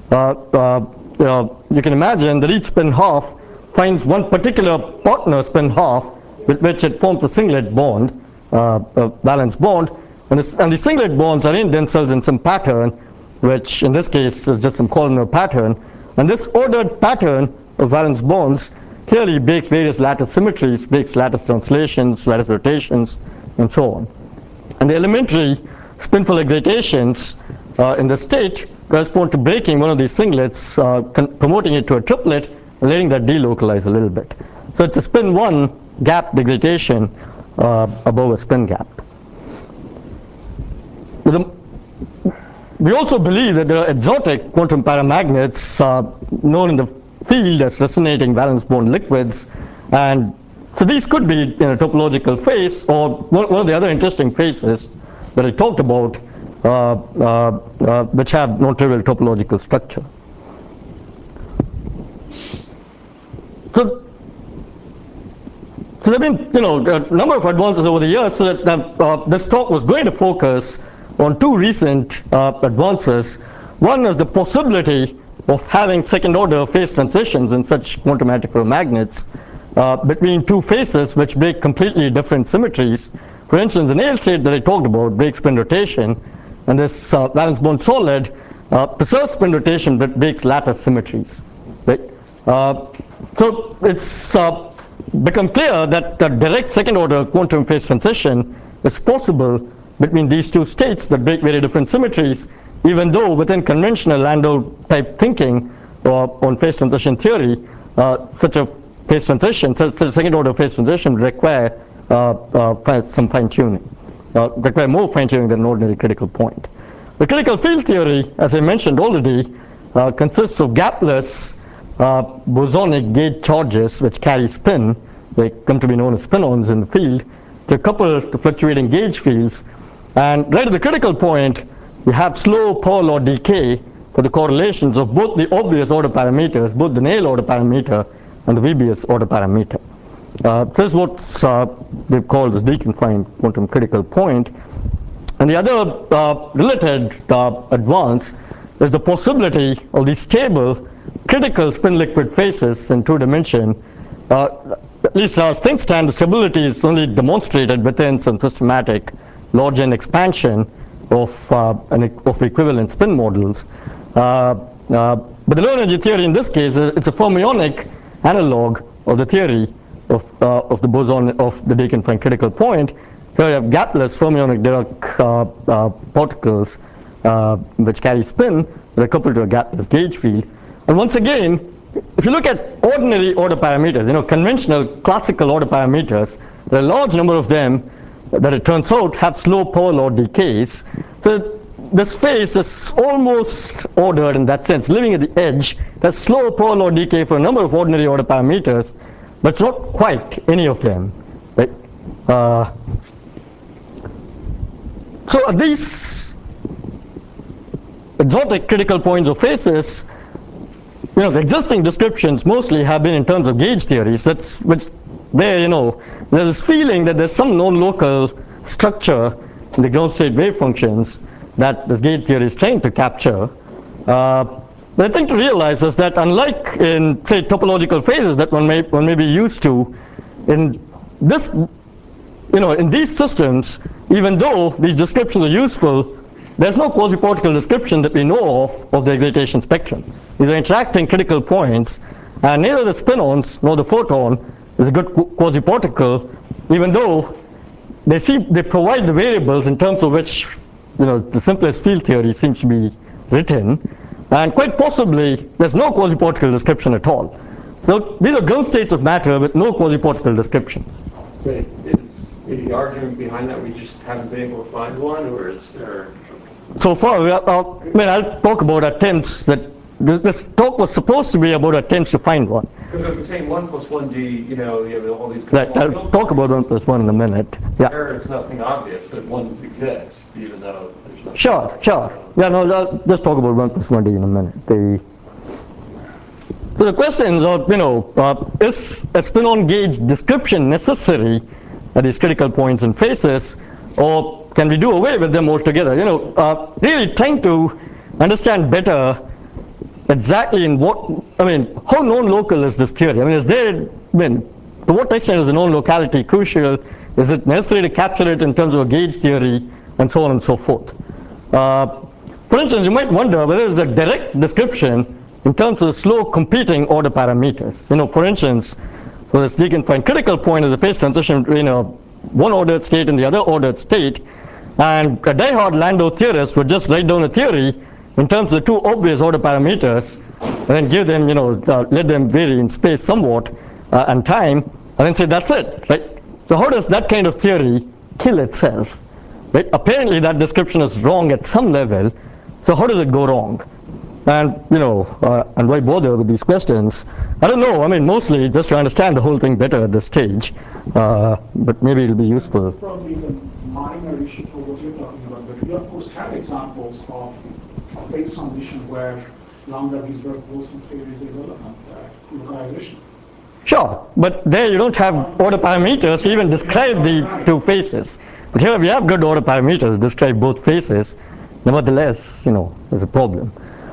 you can imagine that each spin half finds one particular partner spin half with which it forms a singlet bond, a valence bond, and the singlet bonds arrange themselves in some pattern, which in this case is just some columnar pattern. And this ordered pattern of valence bonds clearly breaks various lattice symmetries, breaks lattice translations, lattice rotations, and so on. And the elementary spinful excitations in the state correspond to breaking one of these singlets, promoting it to a triplet, and letting that delocalize a little bit. So it's a spin 1 gapped excitation above a spin gap. We also believe that there are exotic quantum paramagnets known in the field as resonating valence bond liquids, and so these could be in a topological phase, or one of the other interesting phases that I talked about, which have non-trivial topological structure. So there have been, a number of advances over the years, so that this talk was going to focus on two recent advances. One is the possibility of having second-order phase transitions in such quantum antiferromagnets between two phases which break completely different symmetries. For instance, the Néel state that I talked about breaks spin rotation, and this valence bond solid preserves spin rotation but breaks lattice symmetries. Right? So it's become clear that the direct second-order quantum phase transition is possible between these two states that break very different symmetries, even though within conventional Landau-type thinking on phase transition theory, such a phase transition, such a second-order phase transition would require some fine-tuning, require more fine-tuning than an ordinary critical point. The critical field theory, as I mentioned already, consists of gapless bosonic gauge charges which carry spin. They come to be known as spin-ons in the field. They're coupled to fluctuating gauge fields, and right at the critical point, you have slow power law decay for the correlations of both the obvious order parameters, both the Néel order parameter and the Möbius order parameter. This is what we've called the deconfined quantum critical point. And the other related advance is the possibility of these stable critical spin liquid phases in two dimension. At least as things stand, the stability is only demonstrated within some systematic large N expansion of equivalent spin models. But the low energy theory in this case, it's a fermionic analog of the theory of the boson of the deconfined critical point. Here you have gapless fermionic Dirac particles which carry spin, they're coupled to a gapless gauge field. And once again, if you look at ordinary order parameters, conventional classical order parameters, there are a large number of them that it turns out have slow power law decays. So this phase is almost ordered in that sense, living at the edge. There's slow power law decay for a number of ordinary order parameters, but it's not quite any of them. Right? So these exotic critical points or phases, the existing descriptions mostly have been in terms of gauge theories. That's where there's this feeling that there's some non-local structure in the ground state wave functions that this gauge theory is trying to capture. The thing to realize is that unlike in, say, topological phases that one may be used to, in this, in these systems, even though these descriptions are useful, there's no quasi-particle description that we know of the excitation spectrum. These are interacting critical points, And neither the spin-ons nor the photon is a good quasi-particle, even though they provide the variables in terms of which the simplest field theory seems to be written, and quite possibly there's no quasi-particle description at all. So these are ground states of matter with no quasi-particle description. So is the argument behind that we just haven't been able to find one, or is there? So far, I'll talk about attempts that this talk was supposed to be about attempts to find one. Because I was saying 1 plus 1D, you have all these. Right, I'll talk about 1 plus 1 in a minute. Yeah. There it's nothing obvious, but ones exist, even though there's nothing. Sure. Yeah, no, I'll just talk about 1 plus 1D in a minute. So the questions are, is a spin-on gauge description necessary at these critical points and phases, or can we do away with them altogether? Really trying to understand better exactly how non-local is this theory? To what extent is the non-locality crucial? Is it necessary to capture it in terms of a gauge theory, and so on and so forth? For instance, you might wonder whether there's a direct description in terms of slow competing order parameters. For instance, for this deconfined critical point is a phase transition between a one ordered state and the other ordered state, and a die-hard Landau theorist would just write down a theory in terms of the two obvious order parameters, and then give them, let them vary in space somewhat and time, and then say that's it, right? So how does that kind of theory kill itself, right? Apparently that description is wrong at some level, so how does it go wrong? And and why bother with these questions? I don't know. Mostly just to understand the whole thing better at this stage, but maybe it'll be useful. Probably is a minor issue for what you're talking about, but we of course have examples of phase transition where lambda-Wiesberg-Boltzmann theory is irrelevant, localization. Sure, but there you don't have order parameters to even describe the two phases. But here we have good order parameters to describe both phases. Nevertheless, there's a problem.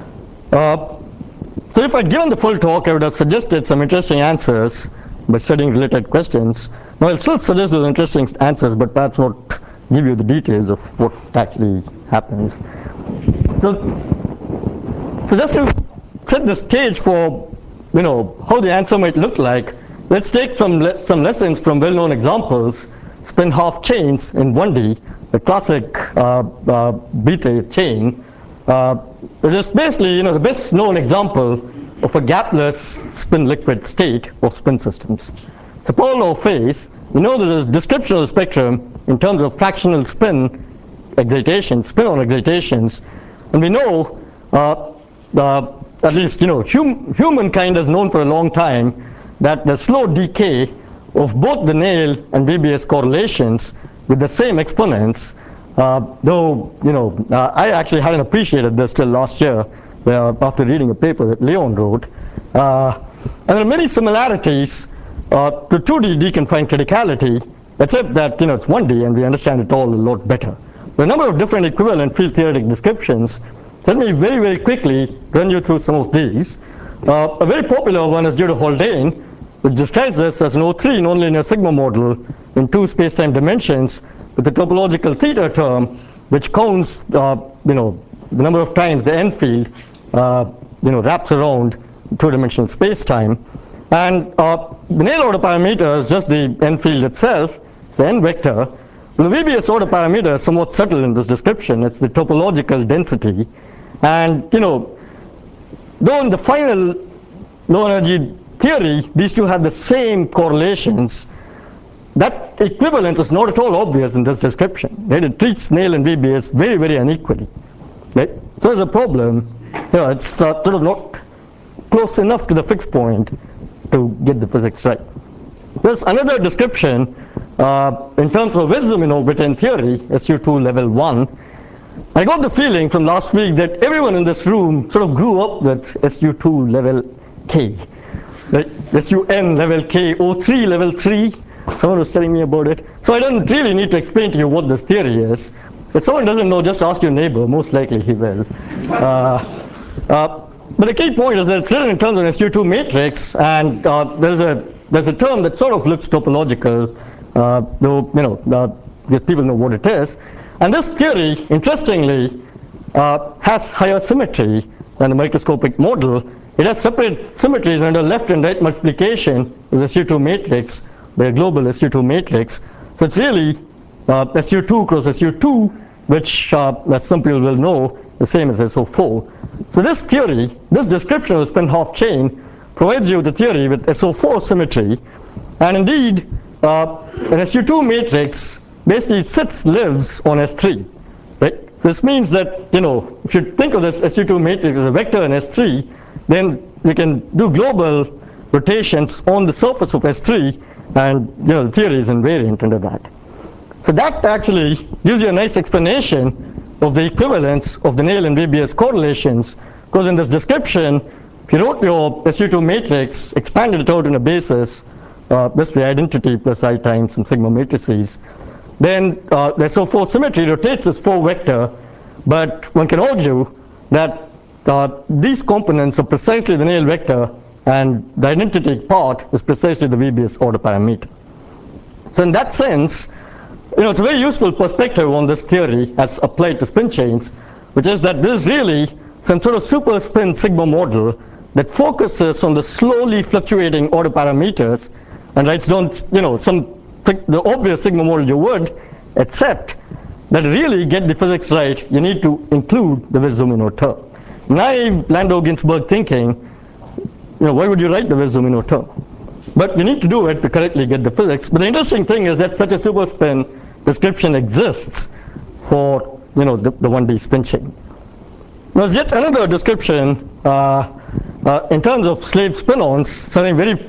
So if I'd given the full talk, I would have suggested some interesting answers by studying related questions. Now I'll still suggest those interesting answers, but perhaps not give you the details of what actually happens. So just to set the stage for how the answer might look like, let's take some lessons from well-known examples. Spin half chains in 1D, the classic beta chain. It is basically the best known example of a gapless spin liquid state of spin systems. The polar phase, we know there's a description of the spectrum in terms of fractional spin excitations, spin-on excitations, and we know at least humankind has known for a long time that the slow decay of both the Néel and VBS correlations with the same exponents, though I actually hadn't appreciated this till last year after reading a paper that Leon wrote. And there are many similarities to 2D deconfined criticality, except that it's 1D and we understand it all a lot better. There are a number of different equivalent field theoretic descriptions. Let me very, very quickly run you through some of these. A very popular one is due to Haldane, which describes this as an O3 nonlinear sigma model in two space-time dimensions with the topological theta term, which counts the number of times the n field wraps around two-dimensional space-time. And the Néel order parameter is just the n field itself, the n vector. The VBS order parameter is somewhat subtle in this description. It's the topological density. And though in the final low energy theory, these two have the same correlations, that equivalence is not at all obvious in this description. Right? It treats Néel and VBS very, very unequally. Right? So there's a problem. It's sort of not close enough to the fixed point to get the physics right. There's another description in terms of wisdom in orbit and theory, SU2 level 1. I got the feeling from last week that everyone in this room sort of grew up with SU2 level K. Right? SUN level K, O3 level 3. Someone was telling me about it. So I don't really need to explain to you what this theory is. If someone doesn't know, just ask your neighbor. Most likely he will. But the key point is that it's written in terms of an SU2 matrix, and there's a term that sort of looks topological, though people know what it is. And this theory, interestingly, has higher symmetry than the microscopic model, It has separate symmetries under left and right multiplication of the SU2 matrix by a global SU2 matrix. So it's really SU2 cross SU2, which as some people will know, the same as SO4. So this theory, this description of the spin-half chain provides you the theory with SO4 symmetry. And indeed, an SU2 matrix basically lives on S3. Right? This means that, if you think of this SU2 matrix as a vector in S3, then you can do global rotations on the surface of S3, and the theory is invariant under that. So that actually gives you a nice explanation of the equivalence of the Néel and VBS correlations, because in this description, if you wrote your SU2 matrix, expanded it out in a basis, this way identity plus I times some sigma matrices, then the SO4 symmetry rotates this 4 vector, but one can argue that these components are precisely the Néel vector, and the identity part is precisely the VBS order parameter. So in that sense, it's a very useful perspective on this theory as applied to spin chains, which is that this is really some sort of super spin sigma model that focuses on the slowly fluctuating order parameters and writes down, the obvious sigma model you would, except that really get the physics right, you need to include the Wess-Zumino term. Naive Landau-Ginzburg thinking, why would you write the Wess-Zumino term? But you need to do it to correctly get the physics. But the interesting thing is that such a superspin description exists for the 1D spin chain. There's yet another description in terms of slave spin-ons, something very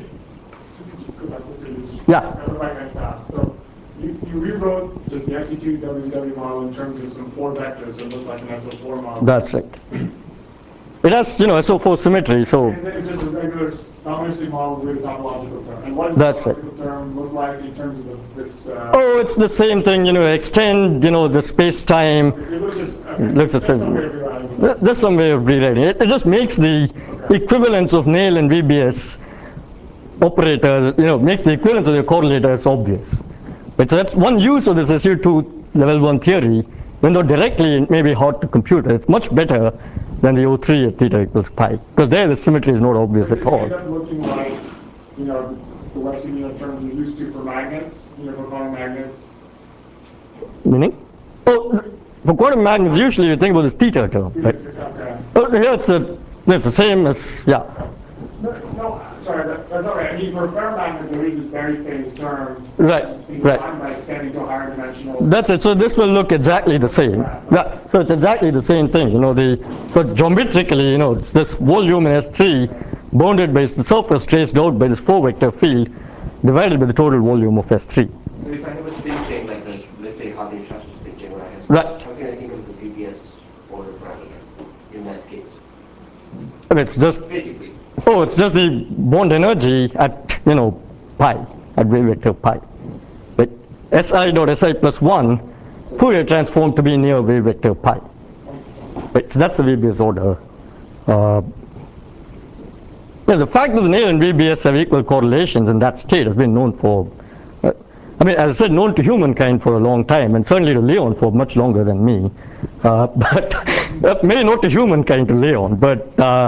So you rewrote just the SE2 WW model in terms of some 4 vectors, so it looks like an SO4 model. That's right. It has, SO4 symmetry, so. And then it's just a regular dominancy model with a topological term. And what does That's the topological term look like in terms of this? Oh, it's the same thing, extend, the space-time. It looks Looks the same. There's some way of rewriting it. It just makes the equivalence of Néel and VBS operators, makes the equivalence of the correlators obvious. But so that's one use of this SU2 level 1 theory, even though directly it may be hard to compute. It's much better than the O3 at theta equals pi, because there the symmetry is not obvious at all. It end up looking like, the Wess-Zumino terms we used to for magnets, for quantum magnets. Meaning? Oh, for quantum magnets, usually you think about this theta term, right? Okay. Oh, here it's the same as, yeah. No, sorry, that's all right. I mean, for a ferromagnet, there is this very famous term. Right, right. By extending to a higher dimensional. That's it. So this will look exactly the same. Yeah. So it's exactly the same thing. So geometrically, it's this volume in S3 bounded by the surface traced out by this 4 vector field divided by the total volume of S3. So if I have a spin chain like this, let's say Hawking transfer spin chain where I have, right. How can I think of the VBS order parameter in that case? And it's just physically. Oh, it's just the bond energy at pi, at wave vector pi. But Si dot Si plus 1 Fourier transform to be near wave vector pi. Right, so that's the VBS order. The fact that the Néel and VBS have equal correlations in that state has been known for, as I said, known to humankind for a long time, and certainly to Leon for much longer than me. But maybe not to humankind, to Leon, but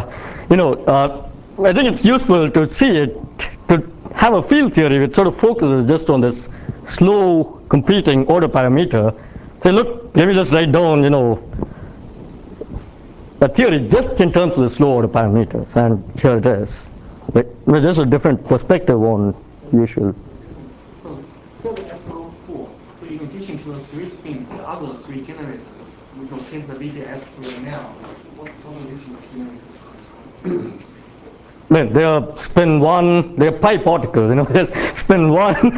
I think it's useful to see it, to have a field theory which sort of focuses just on this slow competing order parameter. Say, look, let me just write down, a theory just in terms of the slow order parameters, and here it is. But just a different perspective on usual. So for the SO4, so in addition to the 3 spin, the other 3 generators, we rotate the VBS to the Néel. What are these generators correspond? They are spin 1, they are pi particles, there's spin 1,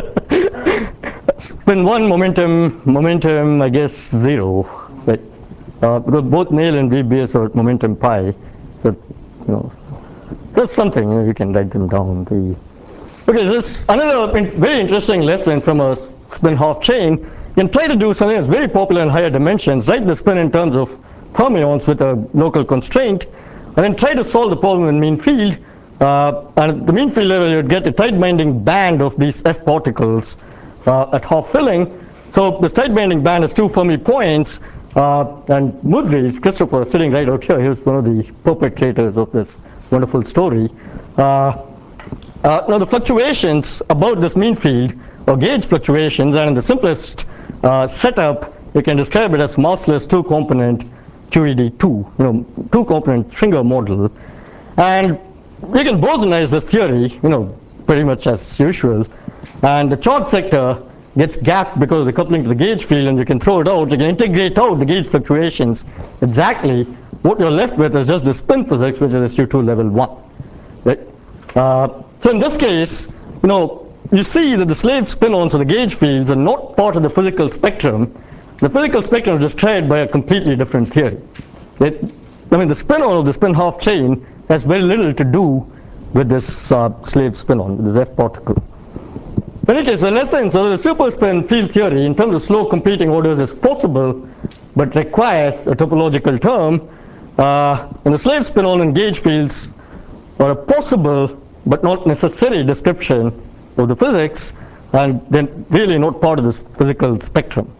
spin 1 momentum, I guess 0, right? Because both Néel and VBS are momentum pi, so, that's something, you can write them down. Okay, this another very interesting lesson from a spin half chain. You can try to do something that's very popular in higher dimensions, write the spin in terms of fermions with a local constraint, and then try to solve the problem in mean field. And at the mean field level, you'd get a tight binding band of these F particles at half filling. So this tight binding band has 2 Fermi points, and Mudriz, Christopher, sitting right out here, he was one of the perpetrators of this wonderful story. Now the fluctuations about this mean field or gauge fluctuations, and in the simplest setup, you can describe it as massless two-component QED2, two-component Schwinger model. And you can bosonize this theory, pretty much as usual. And the charge sector gets gapped because of the coupling to the gauge field, and you can throw it out. You can integrate out the gauge fluctuations. Exactly what you're left with is just the spin physics, which is SU2 level 1. Right? So in this case, you see that the slave spin-ons of the gauge fields are not part of the physical spectrum. The physical spectrum is described by a completely different theory. The spin-on of the spin half chain has very little to do with this slave spin-on, with this F particle. In any case, in essence, the superspin field theory in terms of slow competing orders is possible, but requires a topological term. And the slave spin-on and gauge fields are a possible but not necessary description of the physics, and then really not part of this physical spectrum.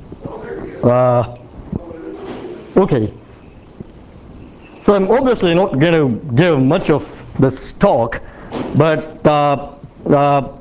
Okay. So I'm obviously not going to give much of this talk, but I'll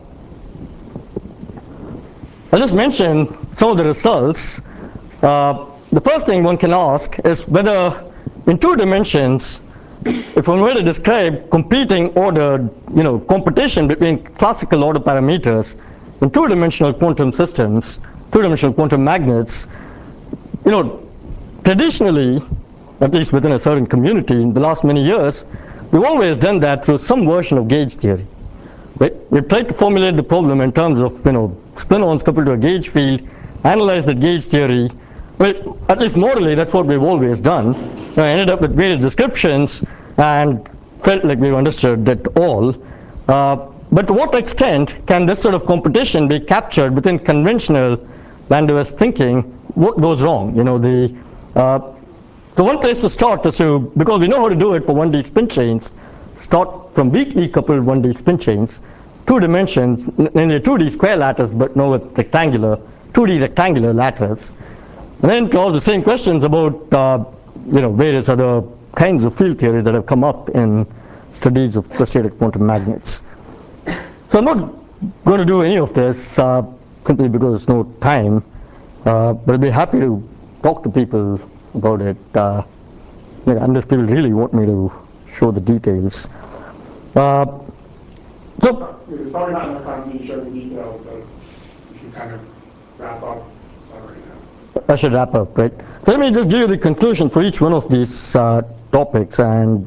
just mention some of the results. The first thing one can ask is whether in 2 dimensions, if one were to describe competing ordered, competition between classical order parameters in 2-dimensional quantum systems, 2-dimensional quantum magnets, traditionally, at least within a certain community in the last many years, we've always done that through some version of gauge theory. Right? We've tried to formulate the problem in terms of, spin-ons coupled to a gauge field, analyze that gauge theory. Well, at least morally, that's what we've always done. I ended up with various descriptions and felt like we've understood it all. But to what extent can this sort of competition be captured within conventional Landauer's thinking? What goes wrong? So one place to start is to, because we know how to do it for 1D spin chains, start from weakly coupled 1D spin chains, 2 dimensions, namely a 2D square lattice, but no with 2D rectangular lattice. And then to ask the same questions about various other kinds of field theory that have come up in studies of quadratic quantum magnets. So I'm not going to do any of this simply because there's no time, but I'd be happy to talk to people about it, unless people really want me to show the details. So there's probably not enough time for me to show the details, but you should kind of wrap up. I should wrap up, right? Let me just give you the conclusion for each one of these topics. And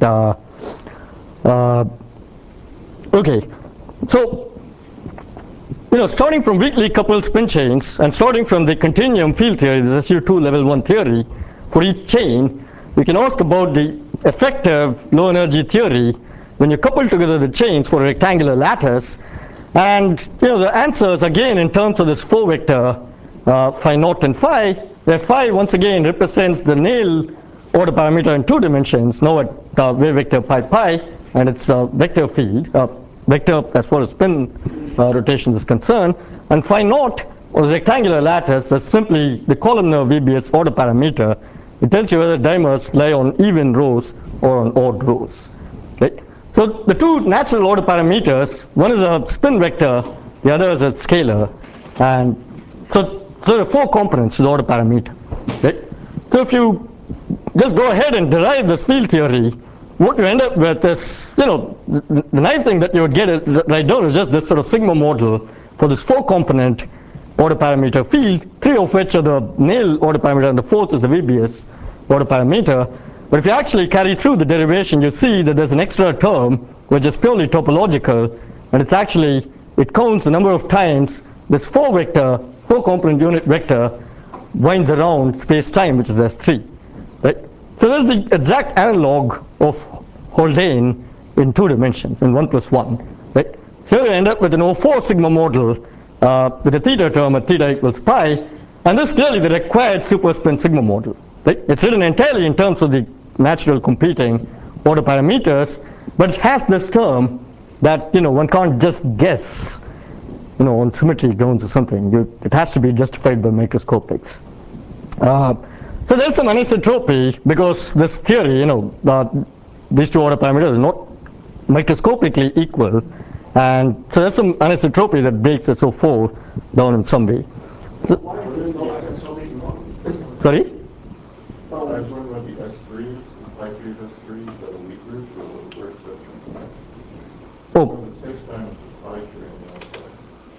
okay, so starting from weakly coupled spin chains and starting from the continuum field theory, the SU2 level 1 theory, for each chain, we can ask about the effective low energy theory when you couple together the chains for a rectangular lattice. And the answers again in terms of this 4 vector phi naught and phi, where phi once again represents the Néel order parameter in 2 dimensions, now at wave vector pi pi, and it's a vector field, vector as far as spin rotation is concerned. And phi naught, or the rectangular lattice, is simply the columnar VBS order parameter. It tells you whether dimers lie on even rows or on odd rows. Right? So the 2 natural order parameters, one is a spin vector, the other is a scalar. And so there are 4 components to the order parameter. Right? So if you just go ahead and derive this field theory, what you end up with is, the nice thing that you would get right down is just this sort of sigma model for this 4-component order parameter field, 3 of which are the Néel order parameter, and the 4th is the VBS order parameter. But if you actually carry through the derivation, you see that there's an extra term which is purely topological, and it counts the number of times this 4-component unit vector winds around space-time, which is S3. Right? So that's the exact analog of Haldane in 2 dimensions, in 1 plus 1. Right? Here you end up with an O4 sigma model with a theta term at theta equals pi, and this is clearly the required superspin sigma model. Right? It's written entirely in terms of the natural competing order parameters, but it has this term that one can't just guess on symmetry grounds or something. It has to be justified by microscopics. So there's some anisotropy because this theory, these 2 order parameters are not microscopically equal, and so there's some anisotropy that breaks SO4 down in some way. Sorry? I was wondering about the S3s, pi 3 of S3s, that a weak group, or where does that come from? Oh. The space-time is the pi 3 on the outside.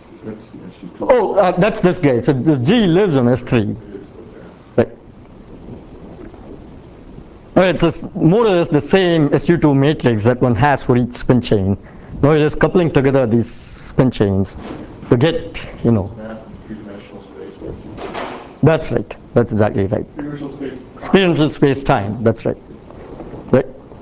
That's this guy. So this G lives on S3. Right. It's just more or less the same SU2 matrix that one has for each spin chain. Now you're just coupling together these spin chains to get, you know. Three-dimensional space. That's right. That's exactly right. Three-dimensional space. Three-dimensional space-time. That's right. Right.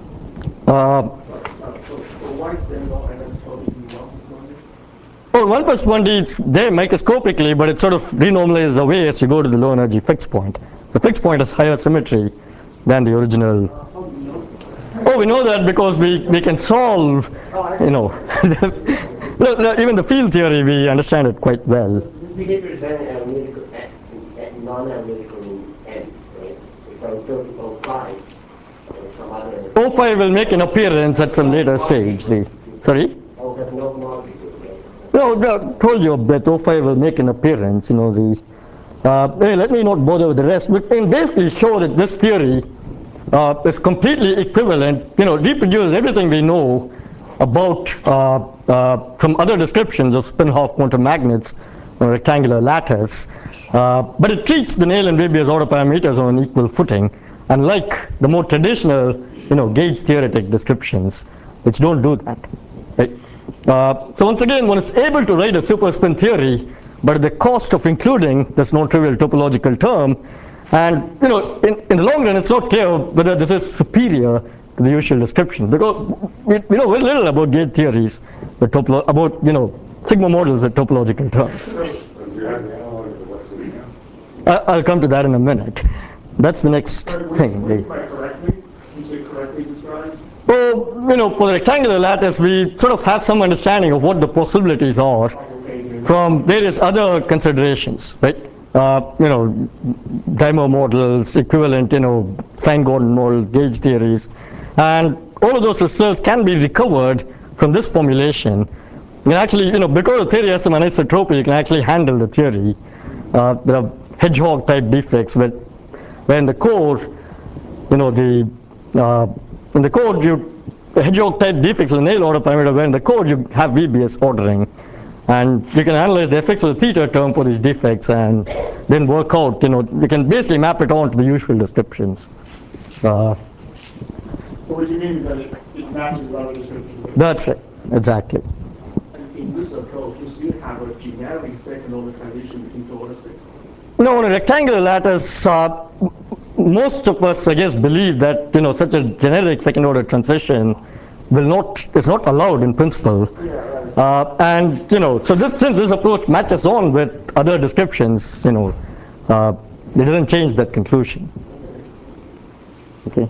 Why is there no anisotropy in 1+1D? Well, 1+1D, it's there microscopically, but it sort of renormalizes away as you go to the low energy fixed point. The fixed point has higher symmetry than the original. Oh, we know that because we can solve, you know, even the field theory, we understand it quite well. This behavior is very analytical, non-analytical in N, right? If I go to O5, or some other... O5 will make an appearance at some later stage. Sorry? Oh, that's no molecule, right? No, I told you that O5 will make an appearance, you know, let me not bother with the rest, but can basically show that this theory is completely equivalent, you know, reproduces everything we know about from other descriptions of spin-half quantum magnets or rectangular lattice, but it treats the Néel and Möbius order parameters on an equal footing, unlike the more traditional, you know, gauge theoretic descriptions, which don't do that. Right? So once again, one is able to write a superspin theory, but at the cost of including this non-trivial topological term. And you know, in the long run, it's not clear whether this is superior to the usual description, because we know very little about gauge theories, about, you know, sigma models with topological terms. I'll come to that in a minute. That's the next thing. Correctly? You say correctly described? So, you know, for the rectangular lattice, we sort of have some understanding of what the possibilities are from various other considerations, right? You know, Dimer models, equivalent, you know, Klein-Gordon models, gauge theories, and all of those results can be recovered from this formulation. You can actually, you know, because the theory has some anisotropy, you can actually handle the theory. There are hedgehog-type defects where in the core, you know, in the code, the hedgehog-type defects of the Néel order parameter, where in the code you have VBS ordering. And you can analyze the effects of the theta term for these defects and then work out, you know, you can basically map it on to the usual descriptions. So what you mean is that it matches other descriptions? That's it, exactly. And in this approach, you still have a generic second-order transition between two order states? No, on a rectangular lattice, most of us, I guess, believe that, you know, such a generic second-order transition is not allowed in principle. And, you know, so since this approach matches on with other descriptions, you know, it doesn't change that conclusion. Okay.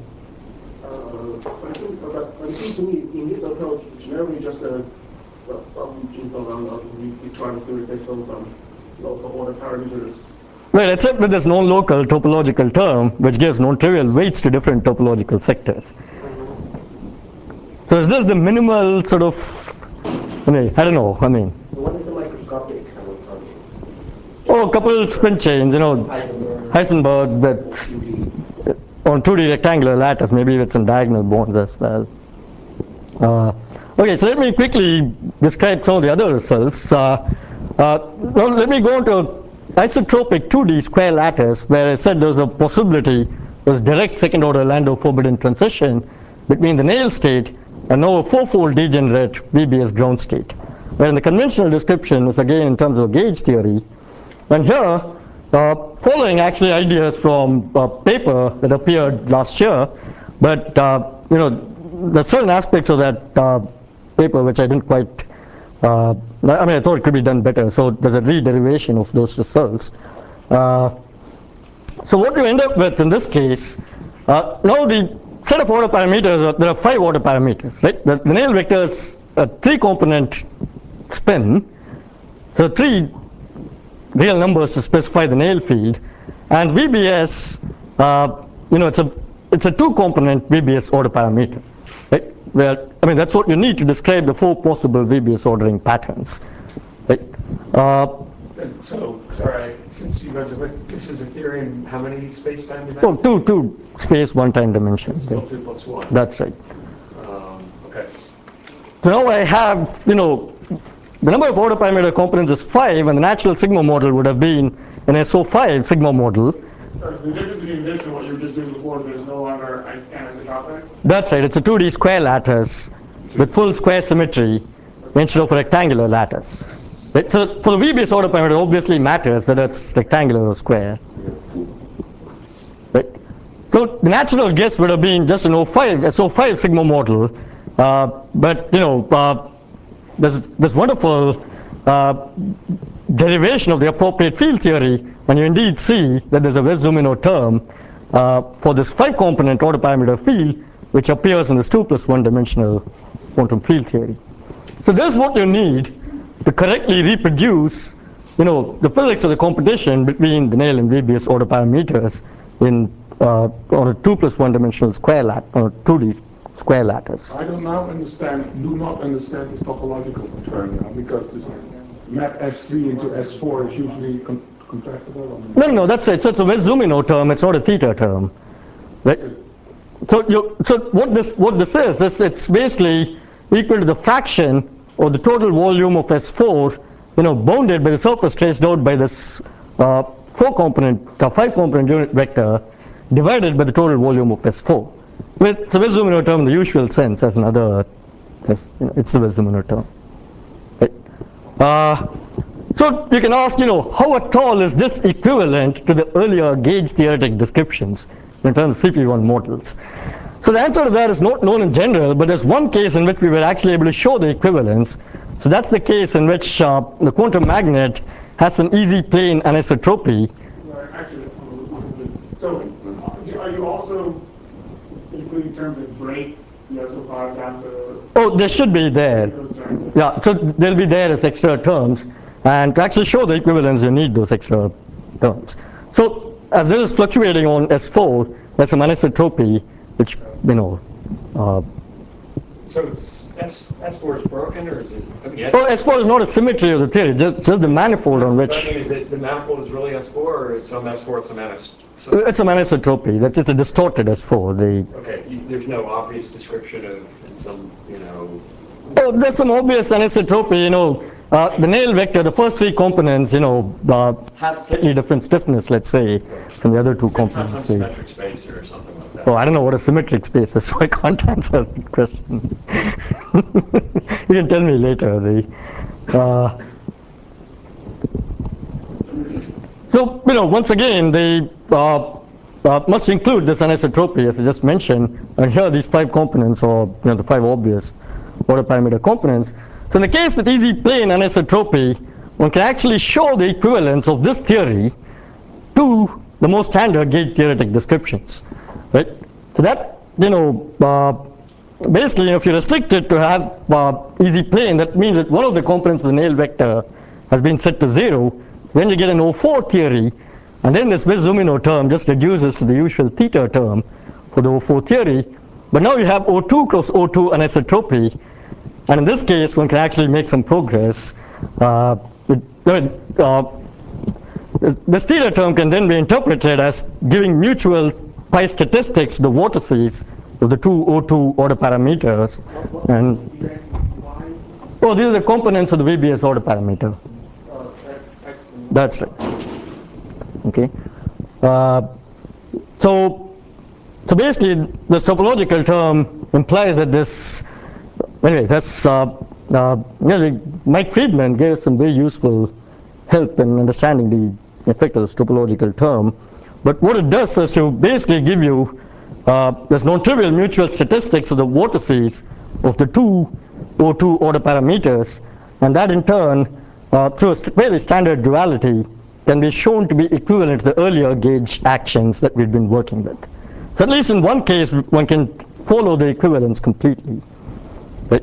But it seems to me, in this approach, generally just some things on describe the theory based on some local order parameters. Well, except with this non-local topological term, which gives non-trivial weights to different topological sectors. So is this the minimal sort of, I don't know, What is the microscopic Hamiltonian? Oh, a couple spin chains, you know, Heisenberg that on 2D rectangular lattice, maybe with some diagonal bonds as well. Okay, so let me quickly describe some of the other results. Well, let me go into isotropic 2D square lattice, where I said there's a possibility there's direct second order Landau-Forbidden transition between the Néel state and now a fourfold degenerate VBS ground state. Where in the conventional description is again in terms of gauge theory. And here, following actually ideas from a paper that appeared last year, but you know, there's certain aspects of that paper which I didn't quite, I thought it could be done better, so there's a re-derivation of those results. So what you end up with in this case, now the set of order parameters, there are 5 order parameters, right? The Néel vector is a 3-component spin, so 3 real numbers to specify the Néel field, and VBS, you know, it's a 2-component VBS order parameter, right? where, I mean, that's what you need to describe the 4 possible VBS ordering patterns. Right? So, all right, since you guys are, this is a theory in how many space-time dimensions? Oh, two space, 1 time dimensions. Still 2 plus 1. That's right. Okay. So now I have, the number of order parameter components is 5, and the natural sigma model would have been an SO5 sigma model. So the difference between this and what you were just doing before, there's no longer an anisotropic? That's right, it's a 2D square lattice with full square symmetry instead of a rectangular lattice. Right? So for the VBS order parameter, it obviously matters whether it's rectangular or square. Right? So the natural guess would have been just an SO5 sigma model, but there's this wonderful derivation of the appropriate field theory when you indeed see that there's a Wess-Zumino term for this 5-component order parameter field which appears in this 2 plus 1 dimensional quantum field theory. So this is what you need to correctly reproduce the physics of the competition between the Néel and VBS order parameters on a 2 plus 1 dimensional square lattice, on a 2D square lattice. I do not understand this topological term now, because this map S3 into S4 is usually contractible. No, that's it. So it's a Wess-Zumino term, it's not a theta term. Right? So what this is, it's basically equal to the fraction or the total volume of S4, bounded by the surface traced out by this 5-component unit vector divided by the total volume of S4. It's a Wess-Zumino term in the usual sense it's the Wess-Zumino term. Right? So you can ask, how at all is this equivalent to the earlier gauge theoretic descriptions in terms of CP1 models? So the answer to that is not known in general, but there's one case in which we were actually able to show the equivalence. So that's the case in which the quantum magnet has some easy plane anisotropy. Actually, so are you also including terms that break the SO5 down to? Oh, they should be there. Yeah, so they'll be there as extra terms. And to actually show the equivalence, you need those extra terms. So as this is fluctuating on S4, there's some anisotropy, which, So it's S4 is broken, or is it? I mean, S4 is not a symmetry of the theory, just the manifold on which. I mean, is it the manifold is really S4, or is some S4 some It's a anisotropy. It's a distorted S4. Okay, there's no obvious description of some, Oh, there's some obvious anisotropy. The Néel vector, the first 3 components, have slightly different stiffness, let's say, from the other 2 components. It's not some symmetric space or something like that. Oh, I don't know what a symmetric space is, so I can't answer that question. You can tell me later. So, once again, they must include this anisotropy, as I just mentioned. And here are these 5 components, or the 5 obvious order parameter components. So in the case with easy plane anisotropy, one can actually show the equivalence of this theory to the most standard gauge theoretic descriptions. Right? So that, basically, if you restrict it to have easy plane, that means that one of the components of the Néel vector has been set to 0. Then you get an O4 theory, and then this Wess-Zumino term just reduces to the usual theta term for the O4 theory. But now you have O2 cross O2 anisotropy, and in this case, one can actually make some progress. This theta term can then be interpreted as giving mutual pi statistics to the vortices of the 2 O2 order parameters. And these are the components of the VBS order parameter. That's right. Okay. So basically, this topological term implies that this. Anyway, that's Mike Friedman gave some very useful help in understanding the effect of this topological term. But what it does is to basically give you this non-trivial mutual statistics of the vortices of the 2 O2 order parameters, and that in turn, through a very standard duality, can be shown to be equivalent to the earlier gauge actions that we've been working with. So at least in one case, one can follow the equivalence completely. Right?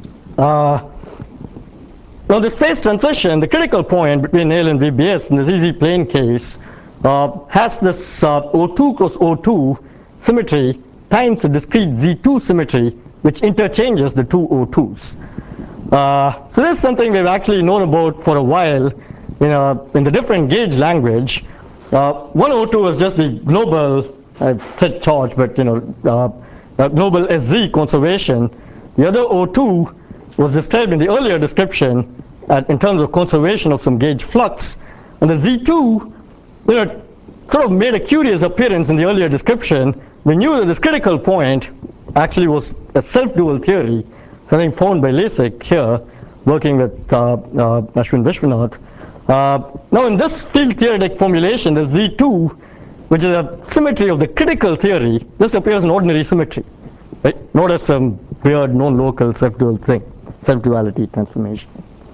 Now the space transition, the critical point between Néel and VBS in this easy plane case, has this O2 cross O2 symmetry times a discrete Z2 symmetry which interchanges the two O2s. So this is something we've actually known about for a while in the different gauge language. One O2 is just the global, I've said charge, but global SZ conservation. The other O2 was described in the earlier description in terms of conservation of some gauge flux. And the Z2, sort of made a curious appearance in the earlier description. We knew that this critical point actually was a self-dual theory, something found by Lasik here, working with Ashwin Vishwanath. Now in this field theoretic formulation, the Z2, which is a symmetry of the critical theory, just appears in ordinary symmetry, right? Not as some weird non-local self-dual thing, self-duality transformation.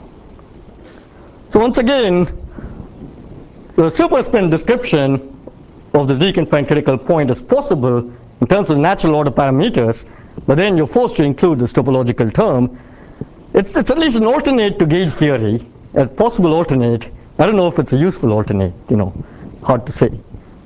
So once again, the superspin description of the deconfined critical point is possible in terms of natural order parameters, but then you're forced to include this topological term. It's at least an alternate to gauge theory, a possible alternate. I don't know if it's a useful alternate, hard to say.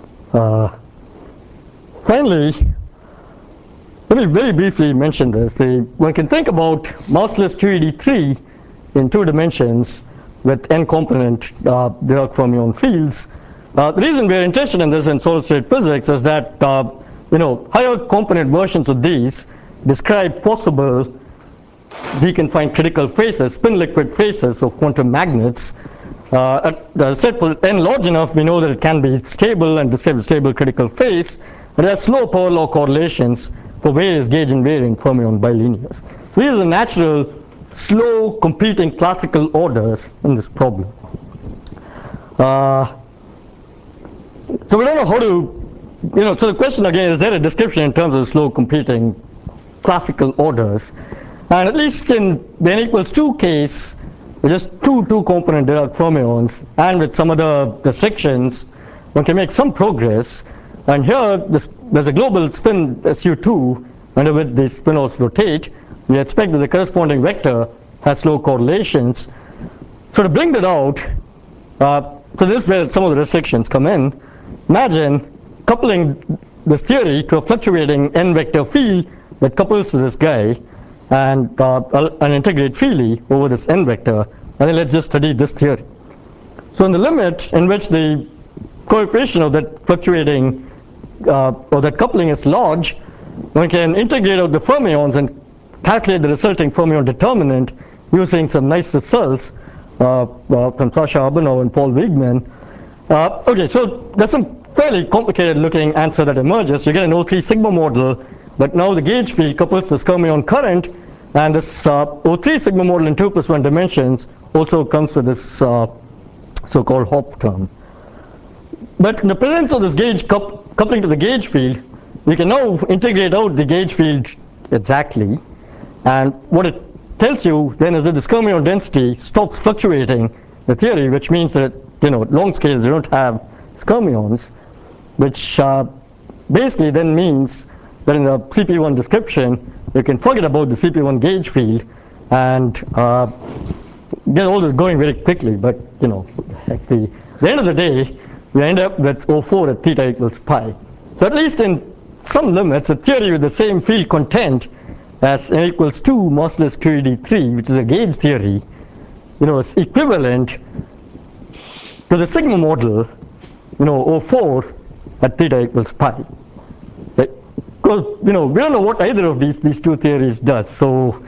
Finally, let me very briefly mention this. One can think about massless QED3 in 2 dimensions with n-component Dirac fermion fields. The reason we're interested in this in solid-state physics is that higher component versions of these describe possible deconfined critical phases, spin liquid phases of quantum magnets. As I said, for n large enough, we know that it can be stable and describe a stable critical phase. But there are slow power law correlations for various gauge invariant fermion bilinears. So these are the natural slow competing classical orders in this problem. So we don't know how to, so the question again, is there a description in terms of slow competing classical orders? And at least in the n equals 2 case, with just two component Dirac fermions and with some other restrictions, one can make some progress. And here, there's a global spin SU2 under which the spin-offs rotate. We expect that the corresponding vector has slow correlations. So to bring that out, so this is where some of the restrictions come in. Imagine coupling this theory to a fluctuating n vector field that couples to this guy and integrate freely over this n vector, and then let's just study this theory. So in the limit in which the coefficient of that fluctuating or that coupling is large, one can integrate out the fermions and calculate the resulting fermion determinant using some nice results from Sasha Abhinav and Paul Wiegmann. Okay, so there's some fairly complicated looking answer that emerges. You get an O3 sigma model, but now the gauge field couples this fermion current, and this O3 sigma model in 2+1 dimensions also comes with this so-called Hopf term. But in the presence of this gauge coupling to the gauge field, we can now integrate out the gauge field exactly, and what it tells you then is that the fermion density stops fluctuating the theory, which means that at long scales you don't have fermions, which basically then means that in the CP1 description you can forget about the CP1 gauge field and get all this going very quickly. But at the end of the day, we end up with O4 at theta equals pi. So at least in some limits, a theory with the same field content as n equals 2 massless QED3, which is a gauge theory, is equivalent to the sigma model, O4 at theta equals pi. Right? Because we don't know what either of these two theories does. So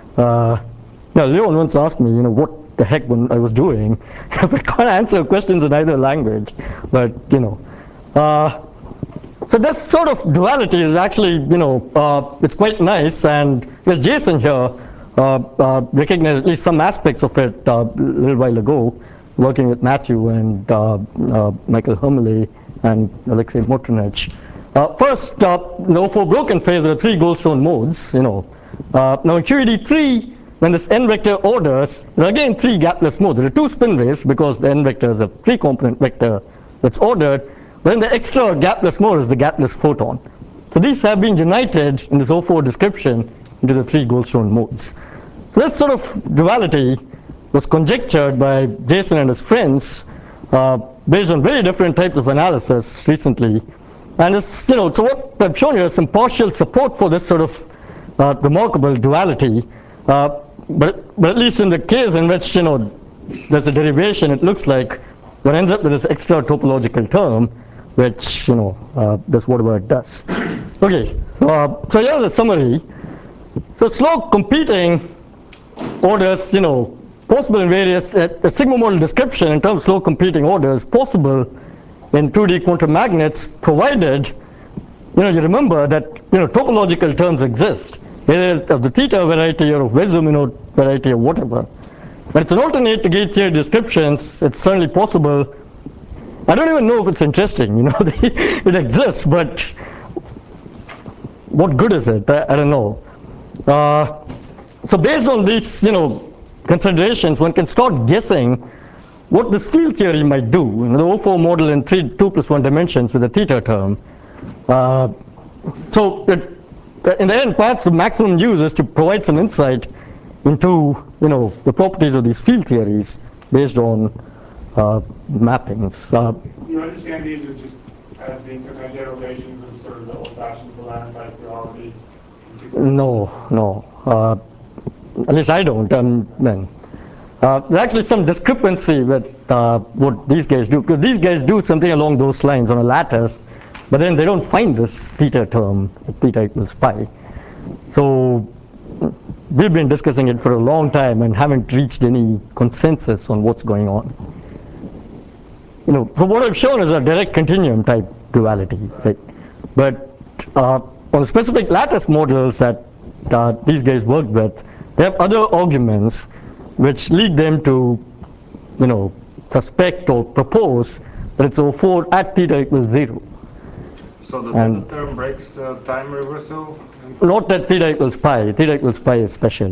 Leon once asked me, what the heck I was doing. I can't answer questions in either language, but so this sort of duality is actually, it's quite nice, and there's Jason here recognized at least some aspects of it a little while ago, working with Matthew and Michael Hermele and Alexei Motrinich. First, for broken phase, there are 3 Goldstone modes. Now in QED3, when this n vector orders, there are again 3 gapless modes. There are 2 spin waves because the n vector is a 3-component vector that's ordered. Then the extra gapless mode is the gapless photon. So these have been united in this O4 description into the 3 Goldstone modes. So this sort of duality was conjectured by Jason and his friends based on very different types of analysis recently. And it's, so what I've shown you is some partial support for this sort of remarkable duality. But at least in the case in which, there's a derivation, it looks like one ends up with this extra topological term, which, does whatever it does. Okay, so here's the summary. So slow competing orders, possible in various, a sigma model description in terms of slow competing orders possible in 2D quantum magnets, provided, you remember that, topological terms exist, either of the theta variety or of Wezzo-Minot variety or whatever. But it's an alternate to gauge theory descriptions. It's certainly possible. I don't even know if it's interesting, it exists, but what good is it? I don't know. So based on these, considerations, one can start guessing what this field theory might do. The O4 model in 2 + 1 dimensions with a theta term. So in the end, perhaps the maximum use is to provide some insight into, the properties of these field theories based on mappings. You understand these as just as being some generalizations of sort of the old-fashioned Milan type theology? No. At least I don't. There's actually some discrepancy with what these guys do, because these guys do something along those lines on a lattice, but then they don't find this theta term, theta = pi. So we've been discussing it for a long time and haven't reached any consensus on what's going on. So what I've shown is a direct continuum type duality, right? But on the specific lattice models that these guys worked with, they have other arguments which lead them to, suspect or propose that it's O4 at theta = 0. So the theta term breaks time reversal? Not at theta = pi. Theta = pi is special.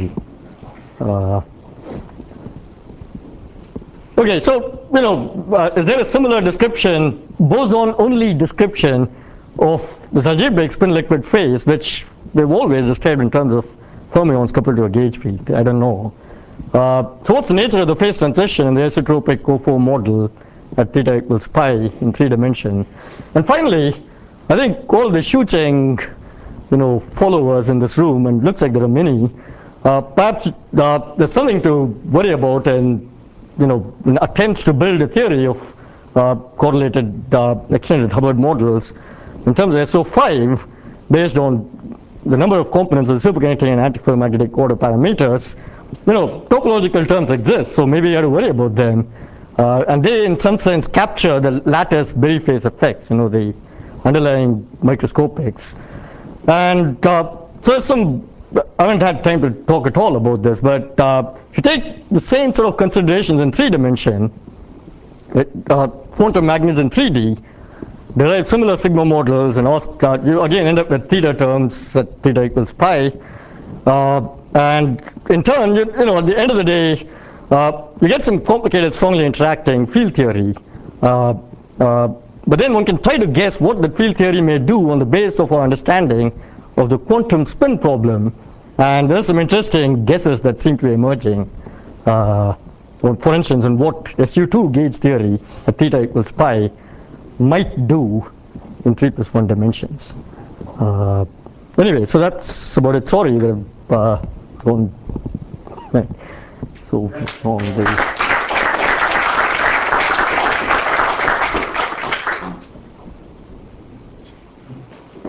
Okay, so, is there a similar description, boson-only description of the algebraic spin-liquid phase, which we've always described in terms of fermions coupled to a gauge field? I don't know. So what's the nature of the phase transition in the isotropic O4 model at theta = pi in 3 dimensions? And finally, I think all the Shu-Cheng, followers in this room, and it looks like there are many, perhaps there's something to worry about in attempts to build a theory of correlated extended Hubbard models in terms of SO5 based on the number of components of the superconducting and antiferromagnetic order parameters. Topological terms exist, so maybe you have to worry about them. And they, in some sense, capture the lattice Berry phase effects, the underlying microscopics. And so I haven't had time to talk at all about this, but if you take the same sort of considerations in 3 dimension, quantum magnets in 3D, derive similar sigma models and ask, you again end up with theta terms at theta = pi. And in turn, at the end of the day, you get some complicated, strongly interacting field theory. But then one can try to guess what the field theory may do on the basis of our understanding of the quantum spin problem. And there are some interesting guesses that seem to be emerging. For instance, on what SU2 gauge theory at theta = pi might do in 3 + 1 dimensions. Anyway, so that's about it. Sorry that I've gone so long.